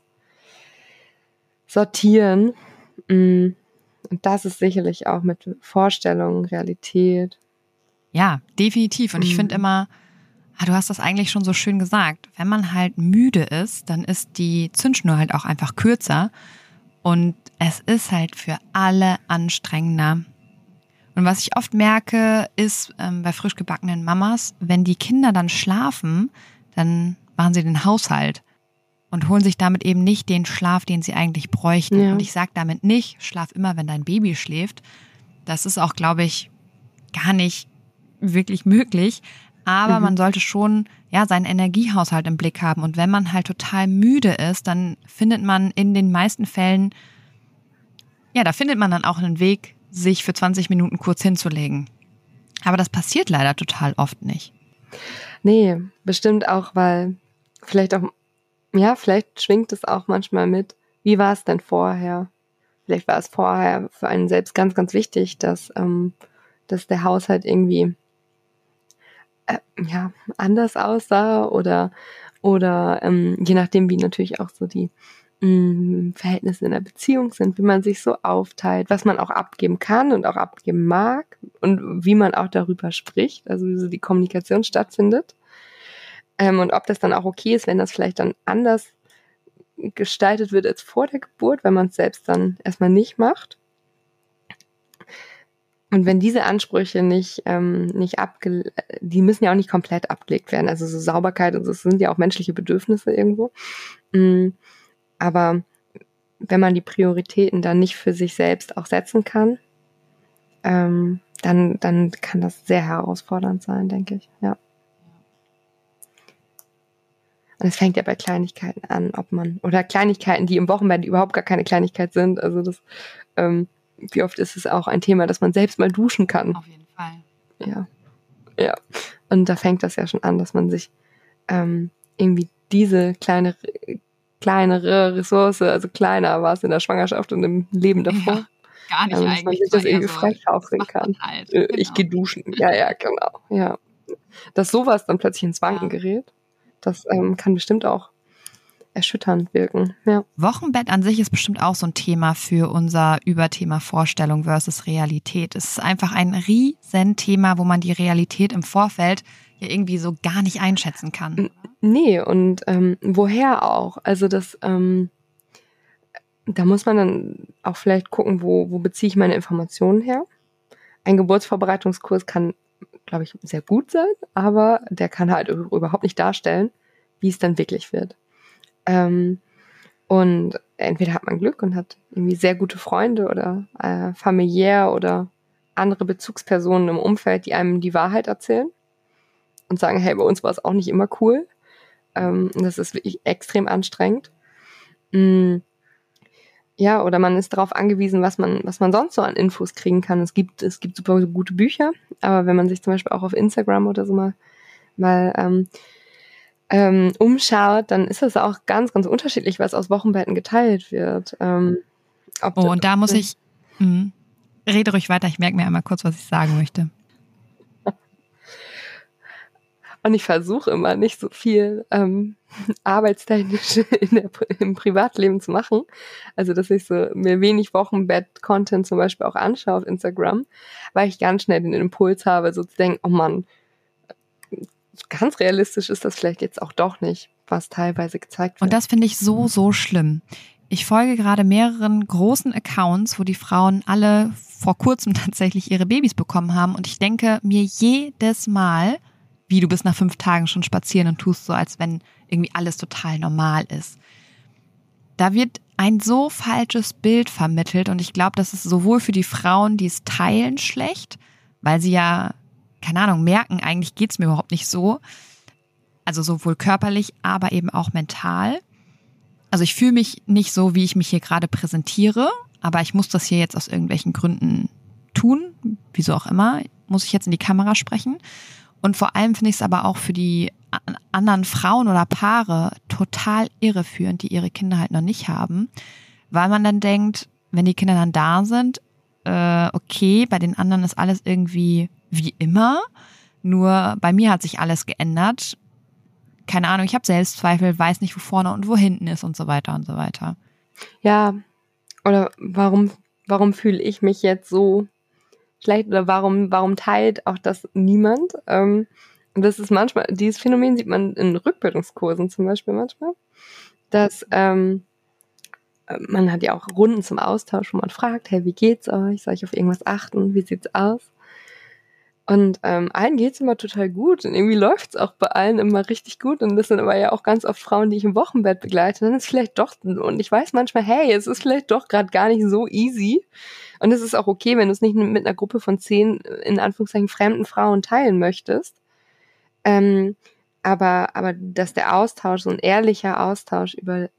sortieren. Und das ist sicherlich auch mit Vorstellungen, Realität. Ja, definitiv. Und ich finde immer, du hast das eigentlich schon so schön gesagt, wenn man halt müde ist, dann ist die Zündschnur halt auch einfach kürzer. Und es ist halt für alle anstrengender. Und was ich oft merke, ist bei frisch gebackenen Mamas, wenn die Kinder dann schlafen, dann machen sie den Haushalt und holen sich damit eben nicht den Schlaf, den sie eigentlich bräuchten. Ja. Und ich sage damit nicht, schlaf immer, wenn dein Baby schläft. Das ist auch, glaube ich, gar nicht wirklich möglich. Aber man sollte schon seinen Energiehaushalt im Blick haben. Und wenn man halt total müde ist, dann findet man in den meisten Fällen, da findet man dann auch einen Weg, sich für 20 Minuten kurz hinzulegen. Aber das passiert leider total oft nicht. Nee, bestimmt auch, weil vielleicht schwingt es auch manchmal mit, wie war es denn vorher? Vielleicht war es vorher für einen selbst ganz, ganz wichtig, dass der Haushalt irgendwie anders aussah oder je nachdem, wie natürlich auch so die Verhältnisse in der Beziehung sind, wie man sich so aufteilt, was man auch abgeben kann und auch abgeben mag und wie man auch darüber spricht, also wie so die Kommunikation stattfindet. Und ob das dann auch okay ist, wenn das vielleicht dann anders gestaltet wird als vor der Geburt, wenn man es selbst dann erstmal nicht macht. Und wenn diese Ansprüche die müssen ja auch nicht komplett abgelegt werden, also so Sauberkeit und so, das sind ja auch menschliche Bedürfnisse irgendwo. Aber wenn man die Prioritäten dann nicht für sich selbst auch setzen kann, dann kann das sehr herausfordernd sein, denke ich, ja. Und es fängt ja bei Kleinigkeiten an, oder Kleinigkeiten, die im Wochenbett überhaupt gar keine Kleinigkeit sind, also das, wie oft ist es auch ein Thema, dass man selbst mal duschen kann. Auf jeden Fall. Ja. Und da fängt das ja schon an, dass man sich irgendwie diese kleinere Ressource, also kleiner war es in der Schwangerschaft und im Leben davor. Ja, gar nicht eigentlich. Dass man sich das irgendwie freischaufeln kann. Halt. Genau. Ich gehe duschen. Ja, genau. Ja. Dass sowas dann plötzlich ins Wanken gerät, das kann bestimmt auch erschütternd wirken. Ja. Wochenbett an sich ist bestimmt auch so ein Thema für unser Überthema Vorstellung versus Realität. Es ist einfach ein Riesenthema, wo man die Realität im Vorfeld ja irgendwie so gar nicht einschätzen kann. Nee, und woher auch? Also das, da muss man dann auch vielleicht gucken, wo beziehe ich meine Informationen her. Ein Geburtsvorbereitungskurs kann, glaube ich, sehr gut sein, aber der kann halt überhaupt nicht darstellen, wie es dann wirklich wird. Und entweder hat man Glück und hat irgendwie sehr gute Freunde oder familiär oder andere Bezugspersonen im Umfeld, die einem die Wahrheit erzählen und sagen, hey, bei uns war es auch nicht immer cool. Das ist wirklich extrem anstrengend. ja, oder man ist darauf angewiesen, was man sonst so an Infos kriegen kann. Es gibt super gute Bücher, aber wenn man sich zum Beispiel auch auf Instagram oder so mal umschaut, dann ist das auch ganz, ganz unterschiedlich, was aus Wochenbetten geteilt wird. Und da muss ich, rede ruhig weiter, ich merke mir einmal kurz, was ich sagen möchte. Und ich versuche immer nicht so viel arbeitstechnisch im Privatleben zu machen. Also, dass ich so mir wenig Wochenbett-Content zum Beispiel auch anschaue auf Instagram, weil ich ganz schnell den Impuls habe, so zu denken, oh Mann, ganz realistisch ist das vielleicht jetzt auch doch nicht, was teilweise gezeigt wird. Und das finde ich so, so schlimm. Ich folge gerade mehreren großen Accounts, wo die Frauen alle vor kurzem tatsächlich ihre Babys bekommen haben. Und ich denke mir jedes Mal, wie du bist nach 5 Tagen schon spazieren und tust so, als wenn irgendwie alles total normal ist. Da wird ein so falsches Bild vermittelt und ich glaube, das ist sowohl für die Frauen, die es teilen, schlecht, weil sie ja, keine Ahnung, merken, eigentlich geht's mir überhaupt nicht so. Also sowohl körperlich, aber eben auch mental. Also ich fühle mich nicht so, wie ich mich hier gerade präsentiere, aber ich muss das hier jetzt aus irgendwelchen Gründen tun, wieso auch immer, muss ich jetzt in die Kamera sprechen. Und vor allem finde ich es aber auch für die anderen Frauen oder Paare total irreführend, die ihre Kinder halt noch nicht haben, weil man dann denkt, wenn die Kinder dann da sind, okay, bei den anderen ist alles irgendwie wie immer, nur bei mir hat sich alles geändert. Keine Ahnung, ich habe Selbstzweifel, weiß nicht, wo vorne und wo hinten ist und so weiter und so weiter. Ja, oder warum fühle ich mich jetzt so schlecht oder warum teilt auch das niemand? Und das ist manchmal, dieses Phänomen sieht man in Rückbildungskursen zum Beispiel manchmal, dass man hat ja auch Runden zum Austausch, wo man fragt, hey, wie geht's euch? Soll ich auf irgendwas achten? Wie sieht's aus? Und allen geht's immer total gut und irgendwie läuft's auch bei allen immer richtig gut und das sind aber ja auch ganz oft Frauen, die ich im Wochenbett begleite, dann ist vielleicht doch, und ich weiß manchmal, hey, es ist vielleicht doch gerade gar nicht so easy und es ist auch okay, wenn du es nicht mit einer Gruppe von 10, in Anführungszeichen, fremden Frauen teilen möchtest, aber dass der Austausch, so ein ehrlicher Austausch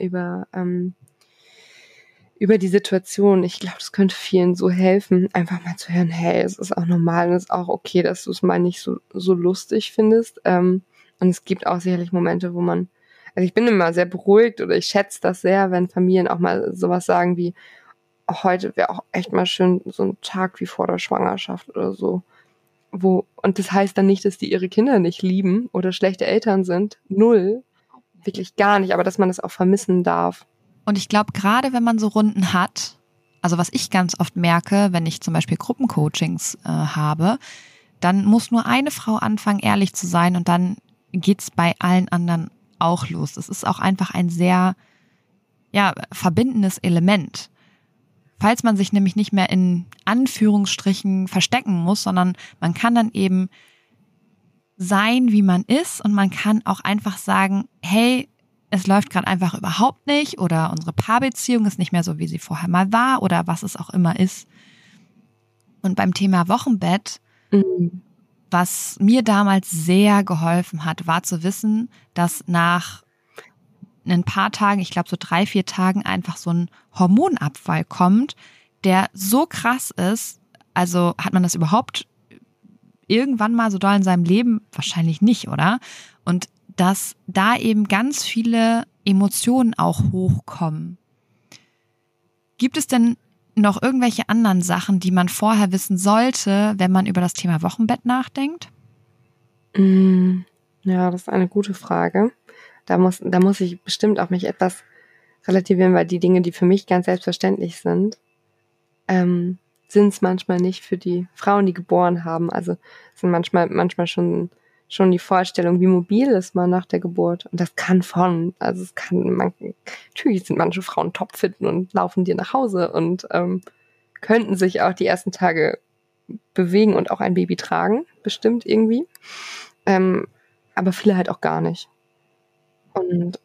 über die Situation, ich glaube, das könnte vielen so helfen, einfach mal zu hören, hey, es ist auch normal und es ist auch okay, dass du es mal nicht so lustig findest. Und es gibt auch sicherlich Momente, wo man, also ich bin immer sehr beruhigt oder ich schätze das sehr, wenn Familien auch mal sowas sagen wie, oh, heute wäre auch echt mal schön so ein Tag wie vor der Schwangerschaft oder so. Und das heißt dann nicht, dass die ihre Kinder nicht lieben oder schlechte Eltern sind. Null. Wirklich gar nicht, aber dass man das auch vermissen darf. Und ich glaube, gerade wenn man so Runden hat, also was ich ganz oft merke, wenn ich zum Beispiel Gruppencoachings habe, dann muss nur eine Frau anfangen, ehrlich zu sein und dann geht's bei allen anderen auch los. Es ist auch einfach ein sehr verbindendes Element. Falls man sich nämlich nicht mehr in Anführungsstrichen verstecken muss, sondern man kann dann eben sein, wie man ist und man kann auch einfach sagen, hey, es läuft gerade einfach überhaupt nicht oder unsere Paarbeziehung ist nicht mehr so, wie sie vorher mal war oder was es auch immer ist. Und beim Thema Wochenbett, was mir damals sehr geholfen hat, war zu wissen, dass nach ein paar Tagen, ich glaube so 3-4 Tagen, einfach so ein Hormonabfall kommt, der so krass ist. Also hat man das überhaupt irgendwann mal so doll in seinem Leben? Wahrscheinlich nicht, oder? Und dass da eben ganz viele Emotionen auch hochkommen. Gibt es denn noch irgendwelche anderen Sachen, die man vorher wissen sollte, wenn man über das Thema Wochenbett nachdenkt? Ja, das ist eine gute Frage. Da muss ich bestimmt auch mich etwas relativieren, weil die Dinge, die für mich ganz selbstverständlich sind, sind es manchmal nicht für die Frauen, die geboren haben. Also es sind manchmal schon die Vorstellung, wie mobil ist man nach der Geburt. Und das kann natürlich sind manche Frauen topfit und laufen dir nach Hause und könnten sich auch die ersten Tage bewegen und auch ein Baby tragen, bestimmt irgendwie. Aber viele halt auch gar nicht. Und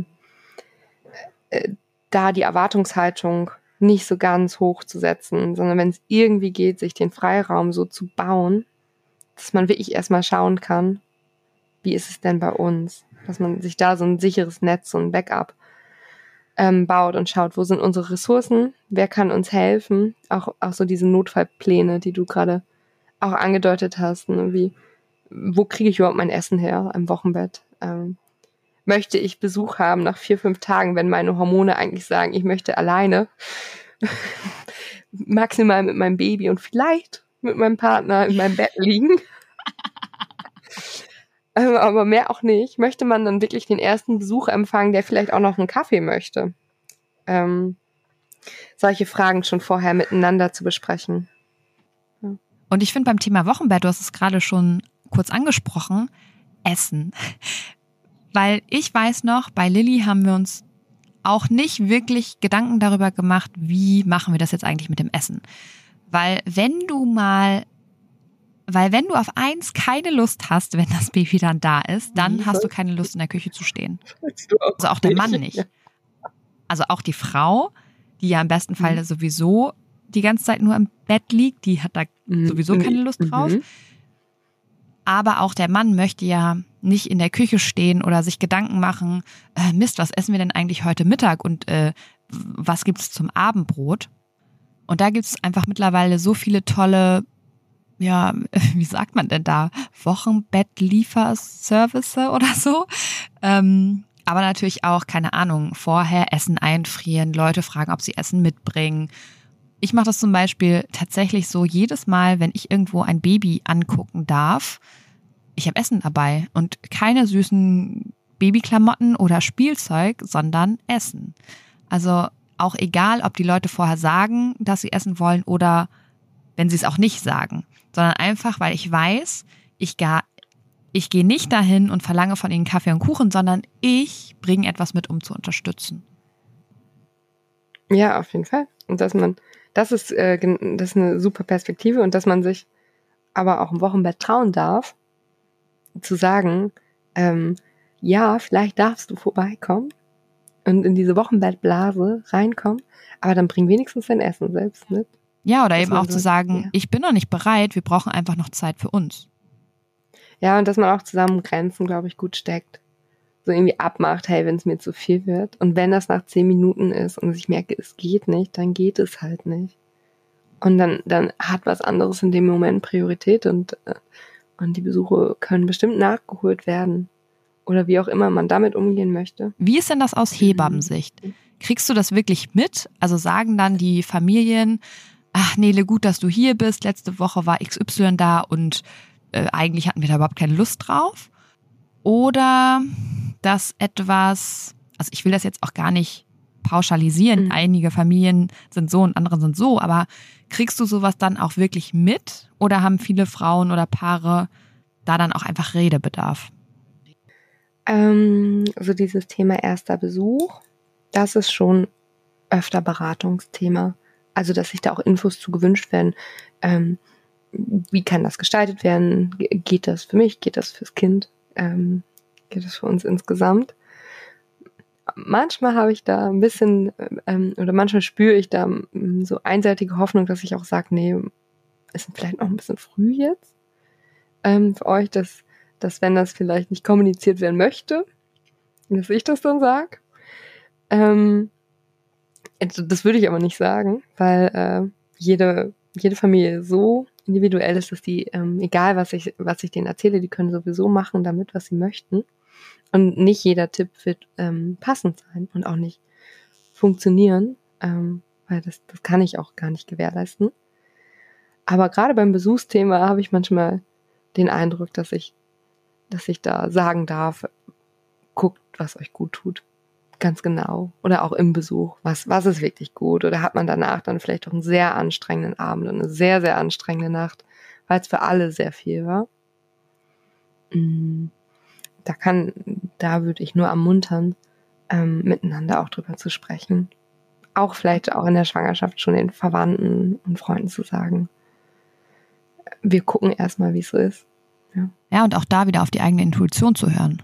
da die Erwartungshaltung nicht so ganz hoch zu setzen, sondern wenn es irgendwie geht, sich den Freiraum so zu bauen, dass man wirklich erstmal schauen kann, wie ist es denn bei uns? Dass man sich da so ein sicheres Netz, so ein Backup baut und schaut, wo sind unsere Ressourcen, wer kann uns helfen, auch so diese Notfallpläne, die du gerade auch angedeutet hast, ne? Wie, wo kriege ich überhaupt mein Essen her am Wochenbett? Möchte ich Besuch haben nach 4-5 Tagen, wenn meine Hormone eigentlich sagen, ich möchte alleine maximal mit meinem Baby und vielleicht mit meinem Partner in meinem Bett liegen. Aber mehr auch nicht. Möchte man dann wirklich den ersten Besuch empfangen, der vielleicht auch noch einen Kaffee möchte? Solche Fragen schon vorher miteinander zu besprechen. Ja. Und ich finde beim Thema Wochenbett, du hast es gerade schon kurz angesprochen, Essen. Weil ich weiß noch, bei Lilly haben wir uns auch nicht wirklich Gedanken darüber gemacht, wie machen wir das jetzt eigentlich mit dem Essen. Weil wenn du auf eins keine Lust hast, wenn das Baby dann da ist, dann hast du keine Lust in der Küche zu stehen. Also auch der Mann nicht. Also auch die Frau, die ja im besten Fall sowieso die ganze Zeit nur im Bett liegt, die hat da sowieso keine Lust drauf. Aber auch der Mann möchte ja nicht in der Küche stehen oder sich Gedanken machen, Mist, was essen wir denn eigentlich heute Mittag und was gibt's zum Abendbrot? Und da gibt's einfach mittlerweile so viele tolle, ja, wie sagt man denn da, Wochenbettlieferservice oder so. Aber natürlich auch, keine Ahnung, vorher Essen einfrieren, Leute fragen, ob sie Essen mitbringen. Ich mache das zum Beispiel tatsächlich so, jedes Mal, wenn ich irgendwo ein Baby angucken darf, ich habe Essen dabei und keine süßen Babyklamotten oder Spielzeug, sondern Essen. Also auch egal, ob die Leute vorher sagen, dass sie essen wollen oder wenn sie es auch nicht sagen, sondern einfach, weil ich weiß, ich gehe nicht dahin und verlange von ihnen Kaffee und Kuchen, sondern ich bringe etwas mit, um zu unterstützen. Ja, auf jeden Fall. Und das ist eine super Perspektive und dass man sich aber auch im Wochenbett trauen darf, zu sagen, ja, vielleicht darfst du vorbeikommen und in diese Wochenbettblase reinkommen, aber dann bring wenigstens dein Essen selbst mit. Ja, oder eben auch zu sagen, ich bin noch nicht bereit, wir brauchen einfach noch Zeit für uns. Ja, und dass man auch zusammen Grenzen, glaube ich, gut steckt. So irgendwie abmacht, hey, wenn es mir zu viel wird. Und wenn das nach 10 Minuten ist und ich merke, es geht nicht, dann geht es halt nicht. Und dann hat was anderes in dem Moment Priorität und die Besuche können bestimmt nachgeholt werden. Oder wie auch immer man damit umgehen möchte. Wie ist denn das aus Hebammensicht? Kriegst du das wirklich mit? Also sagen dann die Familien, ach Nele, gut, dass du hier bist, letzte Woche war XY da und eigentlich hatten wir da überhaupt keine Lust drauf? Oder dass etwas, also ich will das jetzt auch gar nicht pauschalisieren, einige Familien sind so und andere sind so, aber kriegst du sowas dann auch wirklich mit? Oder haben viele Frauen oder Paare da dann auch einfach Redebedarf? Also dieses Thema erster Besuch, das ist schon öfter Beratungsthema. Also dass sich da auch Infos zu gewünscht werden. Wie kann das gestaltet werden? Geht das für mich? Geht das fürs Kind? Geht das für uns insgesamt? Manchmal habe ich da ein bisschen, oder manchmal spüre ich da so einseitige Hoffnung, dass ich auch sage, nee, ist vielleicht noch ein bisschen früh jetzt für euch, dass wenn das vielleicht nicht kommuniziert werden möchte, dass ich das dann sage. Das würde ich aber nicht sagen, weil jede Familie so individuell ist, dass die, egal was ich denen erzähle, die können sowieso machen damit, was sie möchten. Und nicht jeder Tipp wird passend sein und auch nicht funktionieren, weil das kann ich auch gar nicht gewährleisten. Aber gerade beim Besuchsthema habe ich manchmal den Eindruck, dass ich da sagen darf, guckt, was euch gut tut. Ganz genau. Oder auch im Besuch. Was ist wirklich gut? Oder hat man danach dann vielleicht auch einen sehr anstrengenden Abend und eine sehr, sehr anstrengende Nacht, weil es für alle sehr viel war? Da würde ich nur ermuntern, miteinander auch drüber zu sprechen. Auch vielleicht auch in der Schwangerschaft schon den Verwandten und Freunden zu sagen, wir gucken erstmal, wie es so ist. Ja, und auch da wieder auf die eigene Intuition zu hören.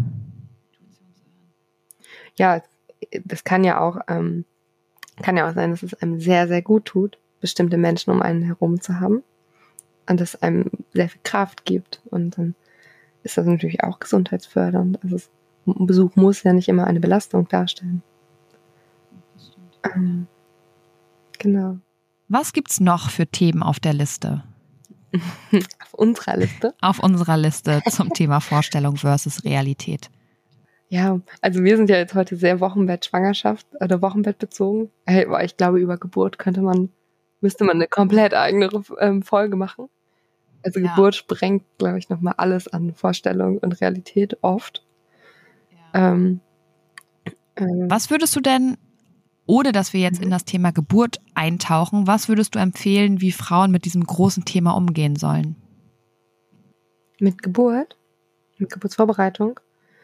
Ja, das kann ja auch sein, dass es einem sehr, sehr gut tut, bestimmte Menschen um einen herum zu haben und das einem sehr viel Kraft gibt und dann ist das natürlich auch gesundheitsfördernd. Also ein Besuch muss ja nicht immer eine Belastung darstellen. Genau. Was gibt's noch für Themen auf der Liste? Auf unserer Liste? Auf unserer Liste zum Thema Vorstellung versus Realität. Ja, also wir sind ja jetzt heute sehr Wochenbett-Schwangerschaft oder Wochenbett bezogen. Aber ich glaube, über Geburt müsste man eine komplett eigene Folge machen. Also Ja. Geburt sprengt, glaube ich, nochmal alles an Vorstellung und Realität oft. Ja. Was würdest du denn, ohne dass wir jetzt in das Thema Geburt eintauchen, was würdest du empfehlen, wie Frauen mit diesem großen Thema umgehen sollen? Mit Geburt? Mit Geburtsvorbereitung?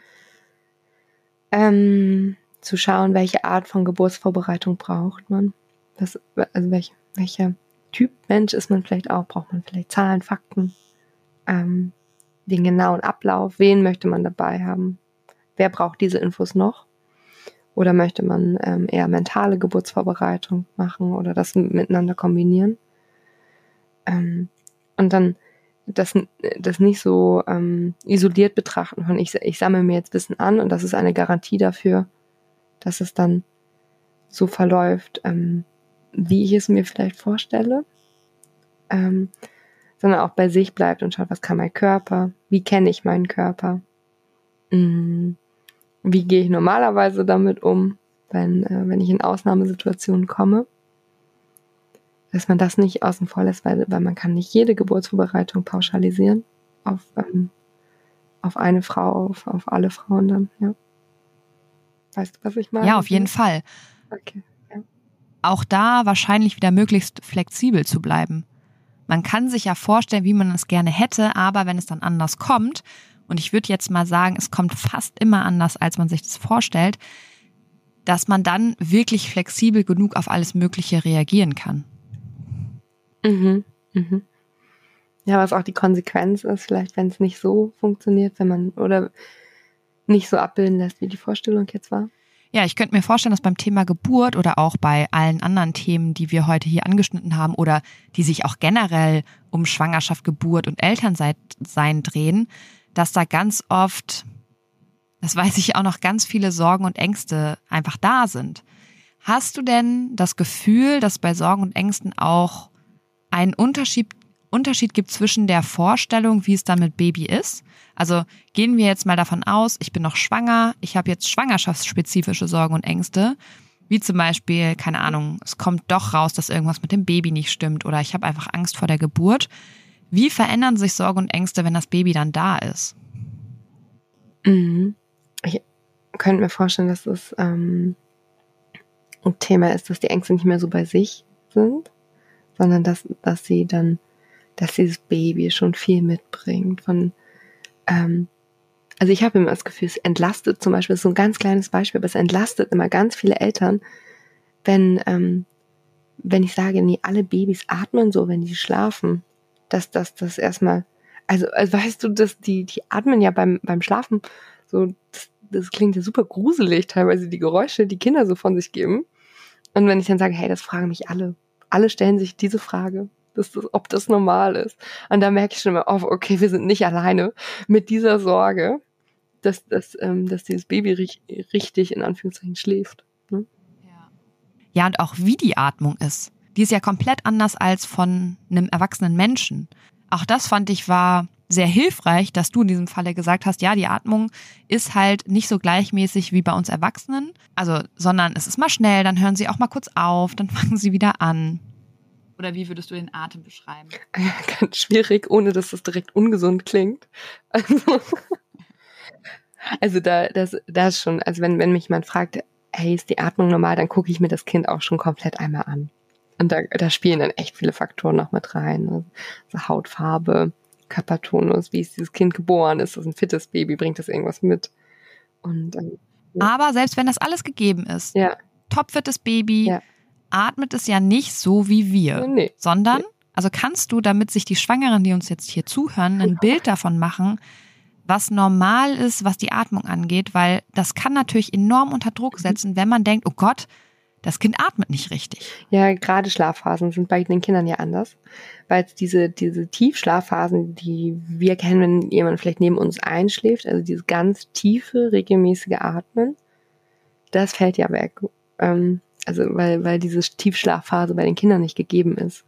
Zu schauen, welche Art von Geburtsvorbereitung braucht man. Also welcher Typ Mensch ist man vielleicht auch? Braucht man vielleicht Zahlen, Fakten, den genauen Ablauf? Wen möchte man dabei haben? Wer braucht diese Infos noch? Oder möchte man eher mentale Geburtsvorbereitung machen oder das miteinander kombinieren? Und dann das nicht so isoliert betrachten von ich sammle mir jetzt Wissen an und das ist eine Garantie dafür, dass es dann so verläuft, wie ich es mir vielleicht vorstelle, sondern auch bei sich bleibt und schaut, was kann mein Körper, wie kenne ich meinen Körper, wie gehe ich normalerweise damit um, wenn ich in Ausnahmesituationen komme, dass man das nicht außen vor lässt, weil man kann nicht jede Geburtsvorbereitung pauschalisieren auf eine Frau, auf alle Frauen dann, ja. Weißt du, was ich meine? Ja, auf jeden Fall. Okay, ja. Auch da wahrscheinlich wieder möglichst flexibel zu bleiben. Man kann sich ja vorstellen, wie man es gerne hätte, aber wenn es dann anders kommt, und ich würde jetzt mal sagen, es kommt fast immer anders, als man sich das vorstellt, dass man dann wirklich flexibel genug auf alles Mögliche reagieren kann. Ja, was auch die Konsequenz ist, vielleicht wenn es nicht so funktioniert, wenn man oder nicht so abbilden lässt, wie die Vorstellung jetzt war. Ja, ich könnte mir vorstellen, dass beim Thema Geburt oder auch bei allen anderen Themen, die wir heute hier angeschnitten haben oder die sich auch generell um Schwangerschaft, Geburt und Elternsein drehen, dass da ganz oft, das weiß ich auch noch, ganz viele Sorgen und Ängste einfach da sind. Hast du denn das Gefühl, dass bei Sorgen und Ängsten auch einen Unterschied gibt zwischen der Vorstellung, wie es dann mit Baby ist? Also gehen wir jetzt mal davon aus, ich bin noch schwanger, ich habe jetzt schwangerschaftsspezifische Sorgen und Ängste, wie zum Beispiel, keine Ahnung, es kommt doch raus, dass irgendwas mit dem Baby nicht stimmt oder ich habe einfach Angst vor der Geburt. Wie verändern sich Sorgen und Ängste, wenn das Baby dann da ist? Ich könnte mir vorstellen, dass es ein Thema ist, dass die Ängste nicht mehr so bei sich sind, sondern dass dieses Baby schon viel mitbringt also ich habe immer das Gefühl, es entlastet zum Beispiel, das ist so ein ganz kleines Beispiel, aber es entlastet immer ganz viele Eltern, wenn ich sage, nee, alle Babys atmen so, wenn die schlafen, dass das erstmal, also weißt du, dass die atmen ja beim Schlafen so, das klingt ja super gruselig, teilweise die Geräusche, die Kinder so von sich geben. Und wenn ich dann sage, hey, das fragen mich alle stellen sich diese Frage, ob das normal ist. Und da merke ich schon immer, oh, okay, wir sind nicht alleine mit dieser Sorge, dass dieses Baby richtig in Anführungszeichen schläft. Ne? Ja, und auch wie die Atmung ist. Die ist ja komplett anders als von einem erwachsenen Menschen. Auch das fand ich war sehr hilfreich, dass du in diesem Falle gesagt hast, ja, die Atmung ist halt nicht so gleichmäßig wie bei uns Erwachsenen. Also, sondern es ist mal schnell, dann hören sie auch mal kurz auf, dann fangen sie wieder an. Oder wie würdest du den Atem beschreiben? Ja, ganz schwierig, ohne dass das direkt ungesund klingt. Also das ist schon, also wenn mich jemand fragt, hey, ist die Atmung normal, dann gucke ich mir das Kind auch schon komplett einmal an. Und da spielen dann echt viele Faktoren noch mit rein. Also Hautfarbe, Körpertonus, wie ist dieses Kind geboren, ist das ein fittes Baby, bringt das irgendwas mit? Und aber selbst wenn das alles gegeben ist, ja. topfittes Baby, Ja. atmet es ja nicht so wie wir, Nee. sondern, also kannst du, damit sich die Schwangeren, die uns jetzt hier zuhören, ein Bild davon machen, was normal ist, was die Atmung angeht, weil das kann natürlich enorm unter Druck setzen, wenn man denkt, oh Gott, das Kind atmet nicht richtig. Ja, gerade Schlafphasen sind bei den Kindern ja anders, weil es diese Tiefschlafphasen, die wir kennen, wenn jemand vielleicht neben uns einschläft, also dieses ganz tiefe, regelmäßige Atmen, das fällt ja weg. Also weil diese Tiefschlafphase bei den Kindern nicht gegeben ist.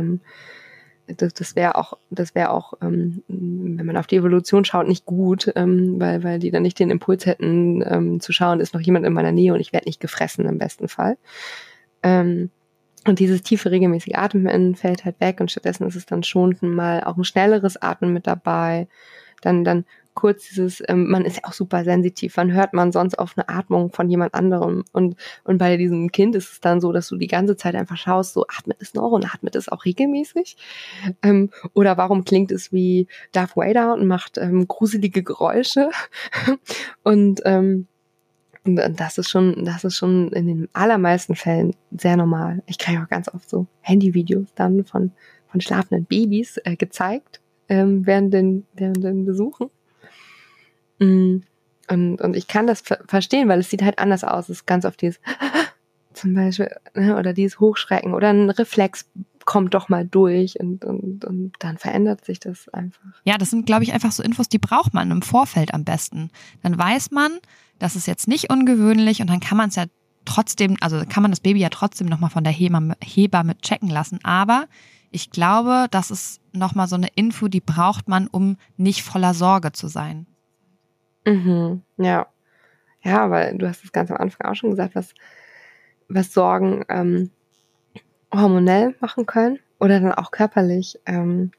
Das wäre auch, wenn man auf die Evolution schaut, nicht gut, weil die dann nicht den Impuls hätten, zu schauen, ist noch jemand in meiner Nähe und ich werde nicht gefressen im besten Fall. Und dieses tiefe, regelmäßige Atmen fällt halt weg und stattdessen ist es dann schon mal auch ein schnelleres Atmen mit dabei. Dann kurz dieses, man ist ja auch super sensitiv, wann hört man sonst auf eine Atmung von jemand anderem? Und bei diesem Kind ist es dann so, dass du die ganze Zeit einfach schaust, so atmet es noch und atmet es auch regelmäßig? Oder warum klingt es wie Darth Vader und macht gruselige Geräusche? Und das ist schon in den allermeisten Fällen sehr normal. Ich kriege auch ganz oft so Handyvideos dann von schlafenden Babys gezeigt während den Besuchen. Und ich kann das verstehen, weil es sieht halt anders aus. Es ist ganz oft dieses zum Beispiel, oder dieses Hochschrecken oder ein Reflex kommt doch mal durch und dann verändert sich das einfach. Ja, das sind, glaube ich, einfach so Infos, die braucht man im Vorfeld am besten. Dann weiß man, das ist jetzt nicht ungewöhnlich und dann kann man es ja trotzdem, also kann man das Baby ja trotzdem nochmal von der Hebamme checken lassen. Aber ich glaube, das ist nochmal so eine Info, die braucht man, um nicht voller Sorge zu sein. Mhm, ja. Ja, weil du hast es ganz am Anfang auch schon gesagt, was Sorgen hormonell machen können oder dann auch körperlich. Wenn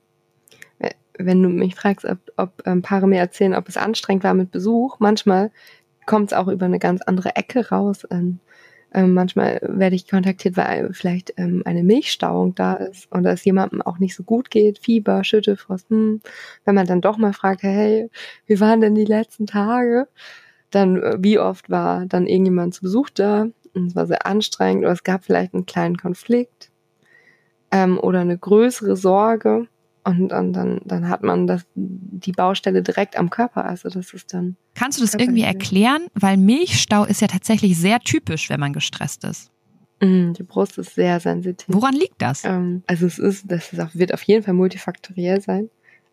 du mich fragst, ob Paare mir erzählen, ob es anstrengend war mit Besuch, manchmal kommt es auch über eine ganz andere Ecke raus. Manchmal werde ich kontaktiert, weil vielleicht eine Milchstauung da ist oder es jemandem auch nicht so gut geht, Fieber, Schüttelfrost. Wenn man dann doch mal fragt, hey, wie waren denn die letzten Tage? Dann wie oft war dann irgendjemand zu Besuch da? Und es war sehr anstrengend oder es gab vielleicht einen kleinen Konflikt oder eine größere Sorge. Und dann hat man die Baustelle direkt am Körper. Also das ist dann. Kannst du das irgendwie erklären? Weil Milchstau ist ja tatsächlich sehr typisch, wenn man gestresst ist. Die Brust ist sehr sensitiv. Woran liegt das? Also wird auf jeden Fall multifaktoriell sein.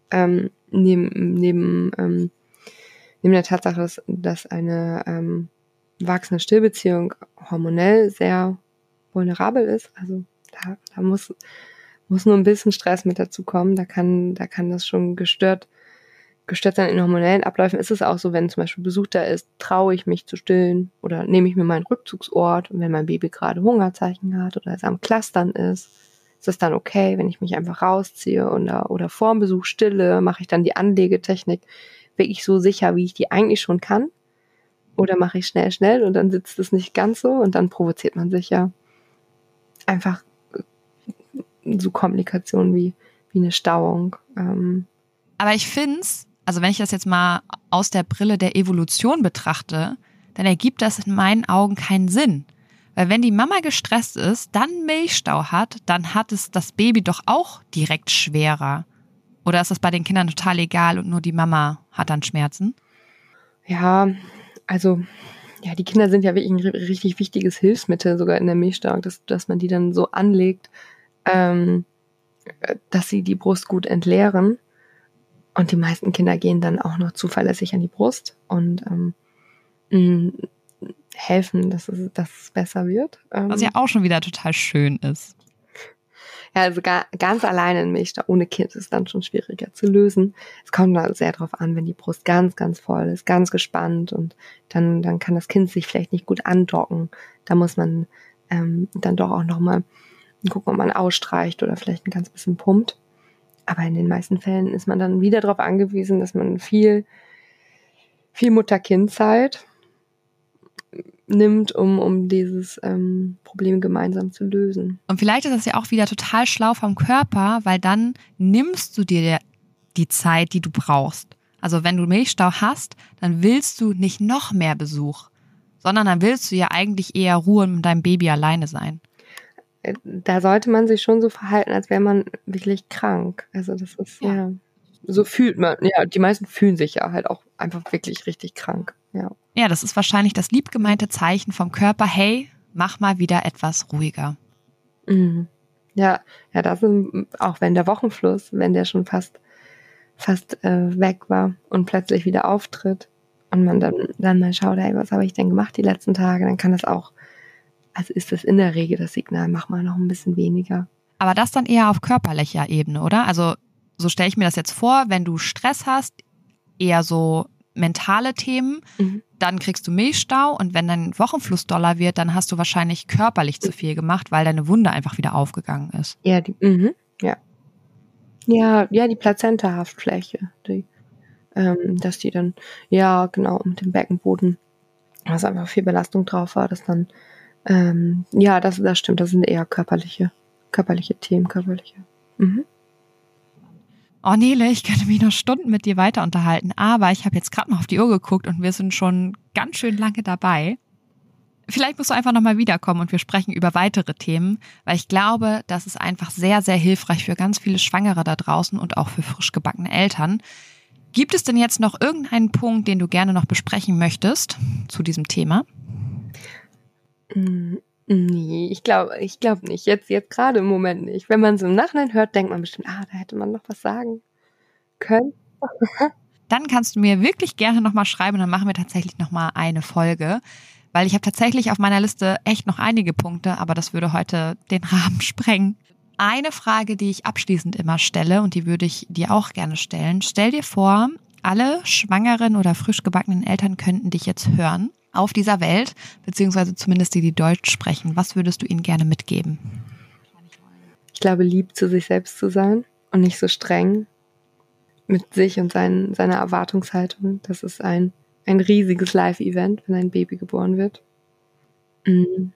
Neben der Tatsache, dass eine wachsende Stillbeziehung hormonell sehr vulnerabel ist. Also da muss nur ein bisschen Stress mit dazu kommen. Da kann das schon gestört sein in hormonellen Abläufen. Ist es auch so, wenn zum Beispiel Besuch da ist, traue ich mich zu stillen oder nehme ich mir meinen Rückzugsort und wenn mein Baby gerade Hungerzeichen hat oder es am Clustern ist es dann okay, wenn ich mich einfach rausziehe oder vor dem Besuch stille, mache ich dann die Anlegetechnik wirklich so sicher, wie ich die eigentlich schon kann? Oder mache ich schnell und dann sitzt es nicht ganz so und dann provoziert man sich ja einfach so Komplikationen wie eine Stauung. Aber ich finde es, also wenn ich das jetzt mal aus der Brille der Evolution betrachte, dann ergibt das in meinen Augen keinen Sinn. Weil wenn die Mama gestresst ist, dann Milchstau hat, dann hat es das Baby doch auch direkt schwerer. Oder ist das bei den Kindern total egal und nur die Mama hat dann Schmerzen? Ja, also die Kinder sind ja wirklich ein richtig wichtiges Hilfsmittel sogar in der Milchstauung, dass man die dann so anlegt, dass sie die Brust gut entleeren. Und die meisten Kinder gehen dann auch noch zuverlässig an die Brust und helfen, dass es besser wird. Was ja auch schon wieder total schön ist. Ja, also ganz alleine in Milchstau ohne Kind ist dann schon schwieriger zu lösen. Es kommt da sehr drauf an, wenn die Brust ganz, ganz voll ist, ganz gespannt und dann kann das Kind sich vielleicht nicht gut andocken. Da muss man dann doch auch nochmal gucken, ob man ausstreicht oder vielleicht ein ganz bisschen pumpt. Aber in den meisten Fällen ist man dann wieder darauf angewiesen, dass man viel Mutter-Kind-Zeit nimmt, um dieses Problem gemeinsam zu lösen. Und vielleicht ist das ja auch wieder total schlau vom Körper, weil dann nimmst du dir die Zeit, die du brauchst. Also wenn du Milchstau hast, dann willst du nicht noch mehr Besuch, sondern dann willst du ja eigentlich eher Ruhe mit deinem Baby alleine sein. Da sollte man sich schon so verhalten, als wäre man wirklich krank. Also das ist ja so fühlt man. Ja, die meisten fühlen sich ja halt auch einfach wirklich richtig krank. Ja, das ist wahrscheinlich das liebgemeinte Zeichen vom Körper. Hey, mach mal wieder etwas ruhiger. Mhm. Ja, das ist, auch wenn der Wochenfluss, wenn der schon fast weg war und plötzlich wieder auftritt und man dann mal schaut, hey, was habe ich denn gemacht die letzten Tage, dann kann das auch Also ist das in der Regel das Signal, mach mal noch ein bisschen weniger. Aber das dann eher auf körperlicher Ebene, oder? Also so stelle ich mir das jetzt vor, wenn du Stress hast, eher so mentale Themen, dann kriegst du Milchstau und wenn dein Wochenfluss doller wird, dann hast du wahrscheinlich körperlich zu viel gemacht, weil deine Wunde einfach wieder aufgegangen ist. Ja, die Plazenta-Haftfläche, dass die dann, ja genau, mit dem Beckenboden, dass einfach viel Belastung drauf war, dass dann, das stimmt, das sind eher körperliche Themen, Oh Nele, ich könnte mich noch Stunden mit dir weiter unterhalten, aber ich habe jetzt gerade noch auf die Uhr geguckt und wir sind schon ganz schön lange dabei. Vielleicht musst du einfach nochmal wiederkommen und wir sprechen über weitere Themen, weil ich glaube, das ist einfach sehr, sehr hilfreich für ganz viele Schwangere da draußen und auch für frisch gebackene Eltern. Gibt es denn jetzt noch irgendeinen Punkt, den du gerne noch besprechen möchtest zu diesem Thema? Nee, ich glaube nicht. Jetzt gerade im Moment nicht. Wenn man so im Nachhinein hört, denkt man bestimmt, da hätte man noch was sagen können. Dann kannst du mir wirklich gerne nochmal schreiben und dann machen wir tatsächlich nochmal eine Folge, weil ich habe tatsächlich auf meiner Liste echt noch einige Punkte, aber das würde heute den Rahmen sprengen. Eine Frage, die ich abschließend immer stelle und die würde ich dir auch gerne stellen. Stell dir vor, alle schwangeren oder frisch gebackenen Eltern könnten dich jetzt hören auf dieser Welt, beziehungsweise zumindest die, die Deutsch sprechen. Was würdest du ihnen gerne mitgeben? Ich glaube, lieb zu sich selbst zu sein und nicht so streng mit sich und seiner Erwartungshaltung. Das ist ein riesiges Live-Event, wenn ein Baby geboren wird. Und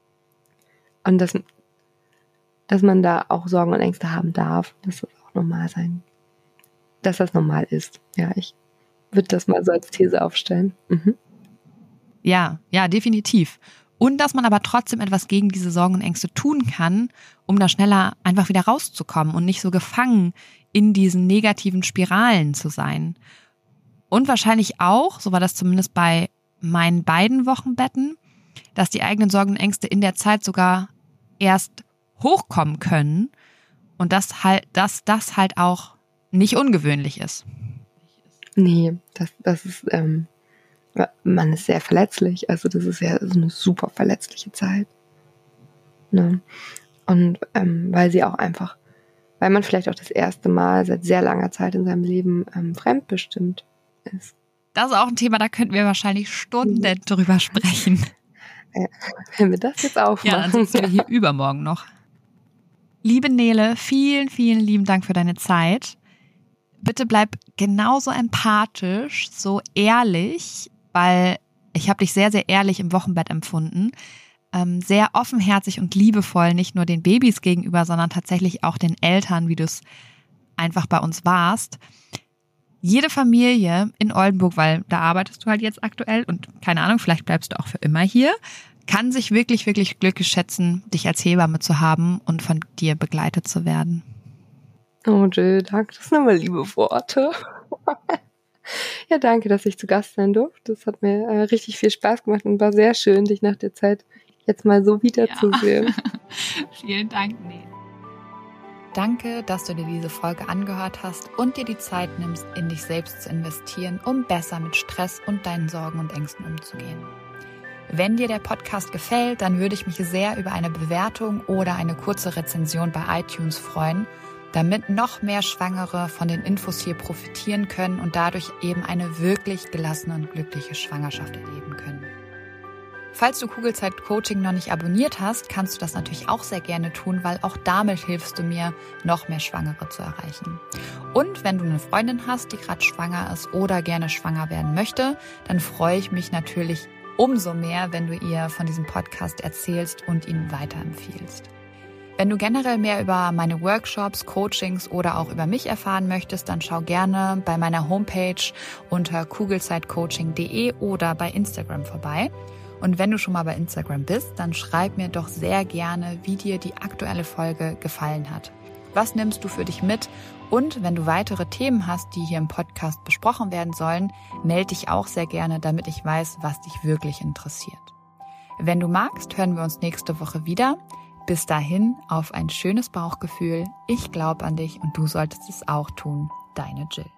dass man da auch Sorgen und Ängste haben darf, dass das auch normal sein, dass das normal ist. Ja, ich würde das mal so als These aufstellen. Ja, definitiv. Und dass man aber trotzdem etwas gegen diese Sorgen und Ängste tun kann, um da schneller einfach wieder rauszukommen und nicht so gefangen in diesen negativen Spiralen zu sein. Und wahrscheinlich auch, so war das zumindest bei meinen beiden Wochenbetten, dass die eigenen Sorgen und Ängste in der Zeit sogar erst hochkommen können und dass das halt auch nicht ungewöhnlich ist. Nee, das ist, man ist sehr verletzlich, also das ist ja so eine super verletzliche Zeit. Ne? Und weil man vielleicht auch das erste Mal seit sehr langer Zeit in seinem Leben fremdbestimmt ist. Das ist auch ein Thema, da könnten wir wahrscheinlich Stunden drüber sprechen. Ja, wenn wir das jetzt aufmachen. Ja, dann sitzen wir hier übermorgen noch. Liebe Nele, vielen, vielen lieben Dank für deine Zeit. Bitte bleib genauso empathisch, so ehrlich, weil ich habe dich sehr, sehr ehrlich im Wochenbett empfunden. Sehr offenherzig und liebevoll, nicht nur den Babys gegenüber, sondern tatsächlich auch den Eltern, wie du es einfach bei uns warst. Jede Familie in Oldenburg, weil da arbeitest du halt jetzt aktuell und keine Ahnung, vielleicht bleibst du auch für immer hier, kann sich wirklich, wirklich glücklich schätzen, dich als Hebamme zu haben und von dir begleitet zu werden. Oh Jill, danke, das sind aber liebe Worte. Ja, danke, dass ich zu Gast sein durfte. Das hat mir richtig viel Spaß gemacht und war sehr schön, dich nach der Zeit jetzt mal so wiederzusehen. Vielen Dank, Nele. Danke, dass du dir diese Folge angehört hast und dir die Zeit nimmst, in dich selbst zu investieren, um besser mit Stress und deinen Sorgen und Ängsten umzugehen. Wenn dir der Podcast gefällt, dann würde ich mich sehr über eine Bewertung oder eine kurze Rezension bei iTunes freuen, damit noch mehr Schwangere von den Infos hier profitieren können und dadurch eben eine wirklich gelassene und glückliche Schwangerschaft erleben können. Falls du Kugelzeit Coaching noch nicht abonniert hast, kannst du das natürlich auch sehr gerne tun, weil auch damit hilfst du mir, noch mehr Schwangere zu erreichen. Und wenn du eine Freundin hast, die gerade schwanger ist oder gerne schwanger werden möchte, dann freue ich mich natürlich umso mehr, wenn du ihr von diesem Podcast erzählst und ihn weiterempfiehlst. Wenn du generell mehr über meine Workshops, Coachings oder auch über mich erfahren möchtest, dann schau gerne bei meiner Homepage unter kugelzeitcoaching.de oder bei Instagram vorbei. Und wenn du schon mal bei Instagram bist, dann schreib mir doch sehr gerne, wie dir die aktuelle Folge gefallen hat. Was nimmst du für dich mit? Und wenn du weitere Themen hast, die hier im Podcast besprochen werden sollen, melde dich auch sehr gerne, damit ich weiß, was dich wirklich interessiert. Wenn du magst, hören wir uns nächste Woche wieder. Bis dahin, auf ein schönes Bauchgefühl. Ich glaube an dich und du solltest es auch tun. Deine Jill.